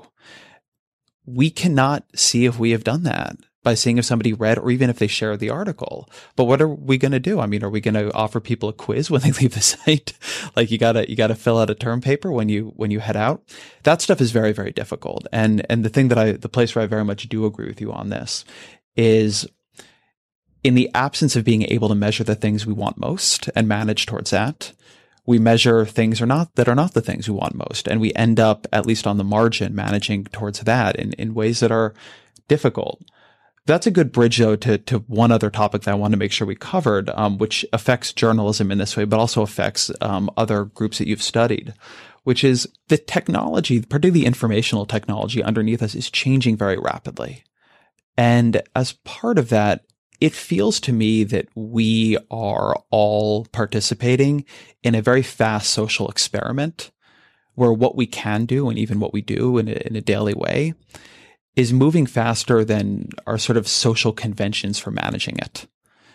We cannot see if we have done that by seeing if somebody read or even if they shared the article. But what are we going to do? I mean, are we going to offer people a quiz when they leave the site? Like you gotta fill out a term paper when you head out. That stuff is very, very difficult. And the place where I very much do agree with you on this is in the absence of being able to measure the things we want most and manage towards that, we measure things that are not the things we want most. And we end up, at least on the margin, managing towards that in ways that are difficult. That's a good bridge, though, to one other topic that I want to make sure we covered, which affects journalism in this way, but also affects other groups that you've studied, which is the technology, particularly the informational technology underneath us, is changing very rapidly. And as part of that, it feels to me that we are all participating in a very fast social experiment where what we can do and even what we do in a daily way is moving faster than our sort of social conventions for managing it.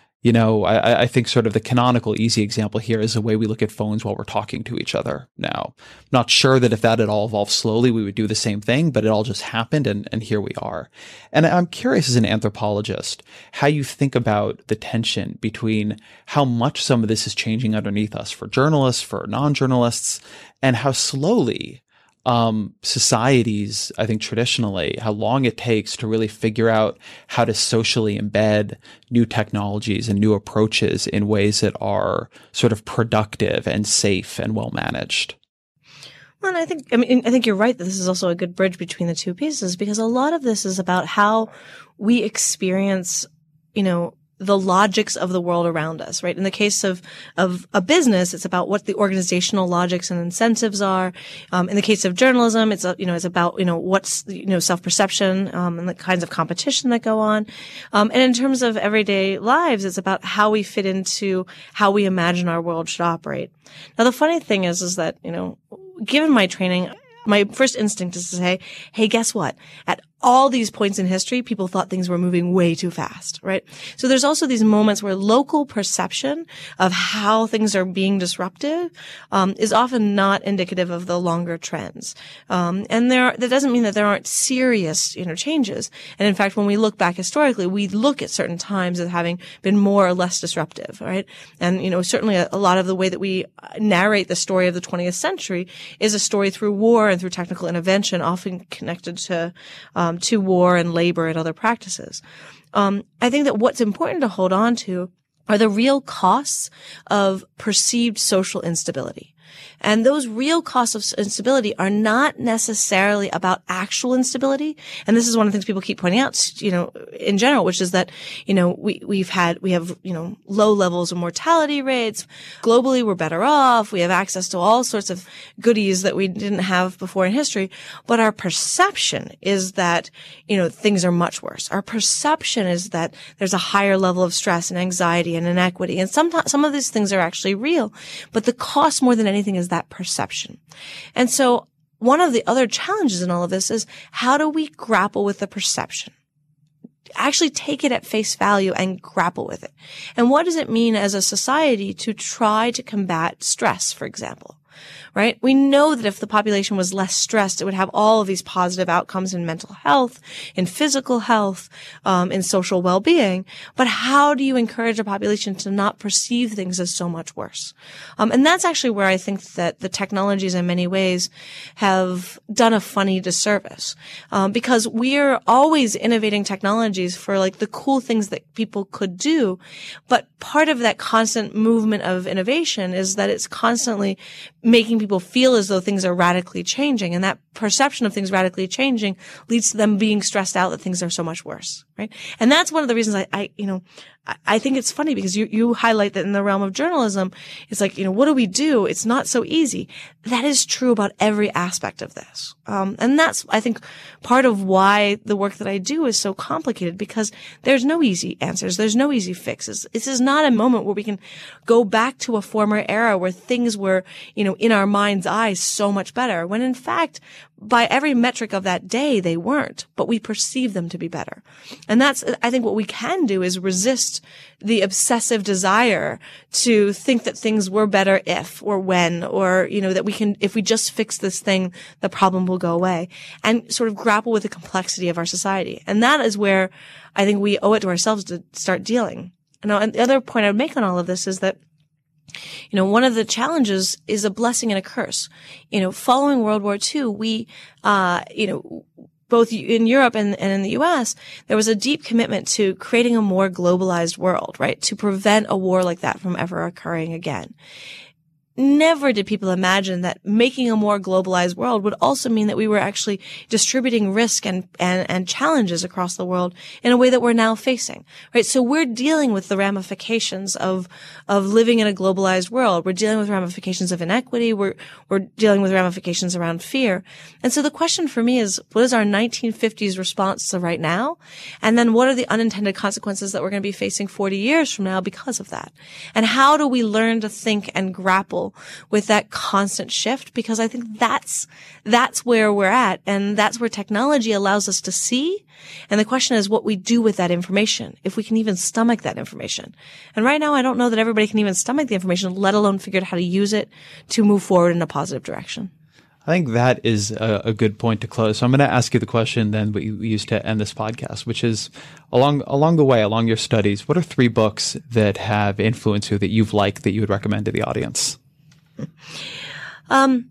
I think sort of the canonical easy example here is the way we look at phones while we're talking to each other now. I'm not sure that if that had all evolved slowly, we would do the same thing, but it all just happened and here we are. And I'm curious as an anthropologist, how you think about the tension between how much some of this is changing underneath us for journalists, for non-journalists, and how slowly societies, I think traditionally, how long it takes to really figure out how to socially embed new technologies and new approaches in ways that are sort of productive and safe and well managed.
Well, and I think you're right that this is also a good bridge between the two pieces, because a lot of this is about how we experience, the logics of the world around us, right? In the case of a business, it's about what the organizational logics and incentives are. In the case of journalism, it's about, what's, self-perception, and the kinds of competition that go on. And in terms of everyday lives, it's about how we fit into how we imagine our world should operate. Now, the funny thing is that, given my training, my first instinct is to say, hey, guess what? At all these points in history, people thought things were moving way too fast, right? So there's also these moments where local perception of how things are being disruptive, is often not indicative of the longer trends. And that doesn't mean that there aren't serious, changes. And in fact, when we look back historically, we look at certain times as having been more or less disruptive, right? And, certainly a lot of the way that we narrate the story of the 20th century is a story through war and through technical intervention, often connected to war and labor and other practices. I think that what's important to hold on to are the real costs of perceived social instability. And those real costs of instability are not necessarily about actual instability. And this is one of the things people keep pointing out, in general, which is that, we have low levels of mortality rates. Globally, we're better off. We have access to all sorts of goodies that we didn't have before in history. But our perception is that, things are much worse. Our perception is that there's a higher level of stress and anxiety and inequity. And sometimes some of these things are actually real, but the cost more than anything is that perception. And so one of the other challenges in all of this is, how do we grapple with the perception? Actually take it at face value and grapple with it. And what does it mean as a society to try to combat stress, for example? Right? We know that if the population was less stressed, it would have all of these positive outcomes in mental health, in physical health, in social well-being. But how do you encourage a population to not perceive things as so much worse? And that's actually where I think that the technologies in many ways have done a funny disservice. Because we're always innovating technologies for the cool things that people could do. But part of that constant movement of innovation is that it's constantly making people feel as though things are radically changing. And that perception of things radically changing leads to them being stressed out that things are so much worse, right? And that's one of the reasons I think it's funny, because you highlight that in the realm of journalism, it's what do we do? It's not so easy. That is true about every aspect of this. And that's, I think, part of why the work that I do is so complicated, because there's no easy answers. There's no easy fixes. This is not a moment where we can go back to a former era where things were, in our mind's eye so much better, when in fact, by every metric of that day, they weren't, but we perceive them to be better. And that's, I think, what we can do is resist the obsessive desire to think that things were better if or when, or, that we can, if we just fix this thing, the problem will go away, and sort of grapple with the complexity of our society. And that is where I think we owe it to ourselves to start dealing. And the other point I would make on all of this is that, one of the challenges is a blessing and a curse. Following World War II, we, both in Europe and in the US, there was a deep commitment to creating a more globalized world, right? To prevent a war like that from ever occurring again. Never did people imagine that making a more globalized world would also mean that we were actually distributing risk and challenges across the world in a way that we're now facing, right? So we're dealing with the ramifications of living in a globalized world. We're dealing with ramifications of inequity. We're dealing with ramifications around fear. And so the question for me is, what is our 1950s response to right now? And then what are the unintended consequences that we're going to be facing 40 years from now because of that? And how do we learn to think and grapple with that constant shift? Because I think that's where we're at, and that's where technology allows us to see. And the question is what we do with that information, if we can even stomach that information. And right now, I don't know that everybody can even stomach the information, let alone figure out how to use it to move forward in a positive direction.
I think that is a good point to close. So I'm going to ask you the question then we used to end this podcast, which is along the way, along your studies, what are 3 books that have influenced you that you've liked that you would recommend to the audience?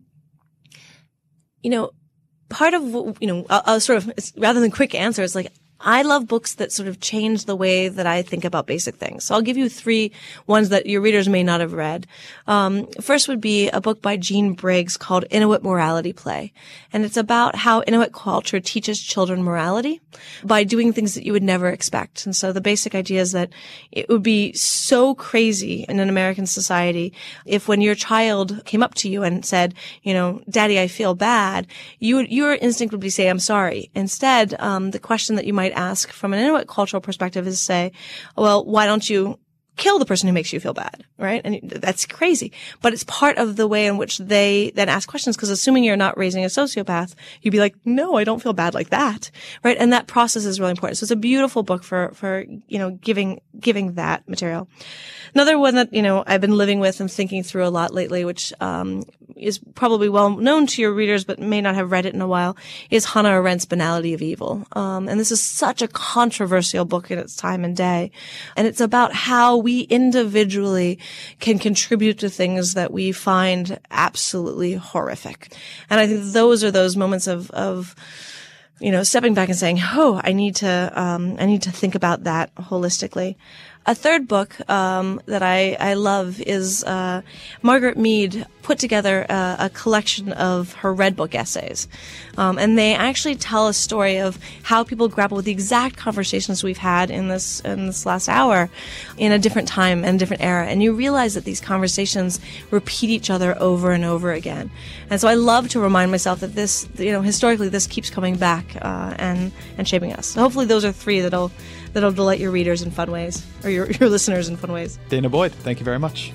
Part of, I'll sort of, rather than quick answer, it's I love books that sort of change the way that I think about basic things. So I'll give you 3 ones that your readers may not have read. First would be a book by Jean Briggs called Inuit Morality Play. And it's about how Inuit culture teaches children morality by doing things that you would never expect. And so the basic idea is that it would be so crazy in an American society if when your child came up to you and said, Daddy, I feel bad, your instinct would be say, I'm sorry. Instead, the question that you might ask from an Inuit cultural perspective is say, well, why don't you kill the person who makes you feel bad, right? And that's crazy. But it's part of the way in which they then ask questions, because assuming you're not raising a sociopath, you'd be like, no, I don't feel bad like that, right? And that process is really important. So it's a beautiful book for giving that material. Another one that, I've been living with and thinking through a lot lately, which is probably well known to your readers, but may not have read it in a while, is Hannah Arendt's Banality of Evil. And this is such a controversial book in its time and day. And it's about how we individually can contribute to things that we find absolutely horrific. And I think those are those moments of stepping back and saying, I need to think about that holistically. A third book that I love is Margaret Mead put together a collection of her Red Book essays. And they actually tell a story of how people grapple with the exact conversations we've had in this last hour in a different time and different era. And you realize that these conversations repeat each other over and over again. And so I love to remind myself that this, historically, this keeps coming back and shaping us. So hopefully those are 3 that'll delight your readers in fun ways, or your listeners in fun ways.
Dana Boyd, thank you very much.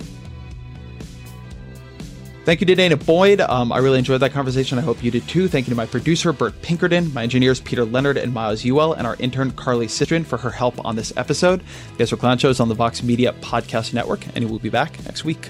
Thank you to Dana Boyd. I really enjoyed that conversation. I hope you did too. Thank you to my producer, Bert Pinkerton, my engineers, Peter Leonard and Miles Ewell, and our intern, Carly Citrin, for her help on this episode. The Ezra Klein Show is on the Vox Media Podcast Network, and we'll be back next week.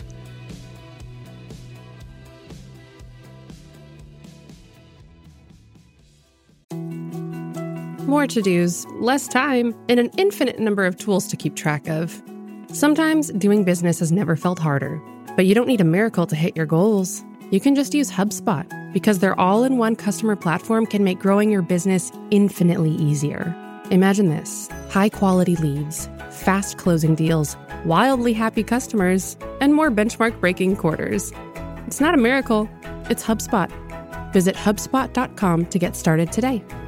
More to-dos, less time, and an infinite number of tools to keep track of. Sometimes doing business has never felt harder, but you don't need a miracle to hit your goals. You can just use HubSpot, because their all-in-one customer platform can make growing your business infinitely easier. Imagine this: high-quality leads, fast closing deals, wildly happy customers, and more benchmark-breaking quarters. It's not a miracle, it's HubSpot. Visit HubSpot.com to get started today.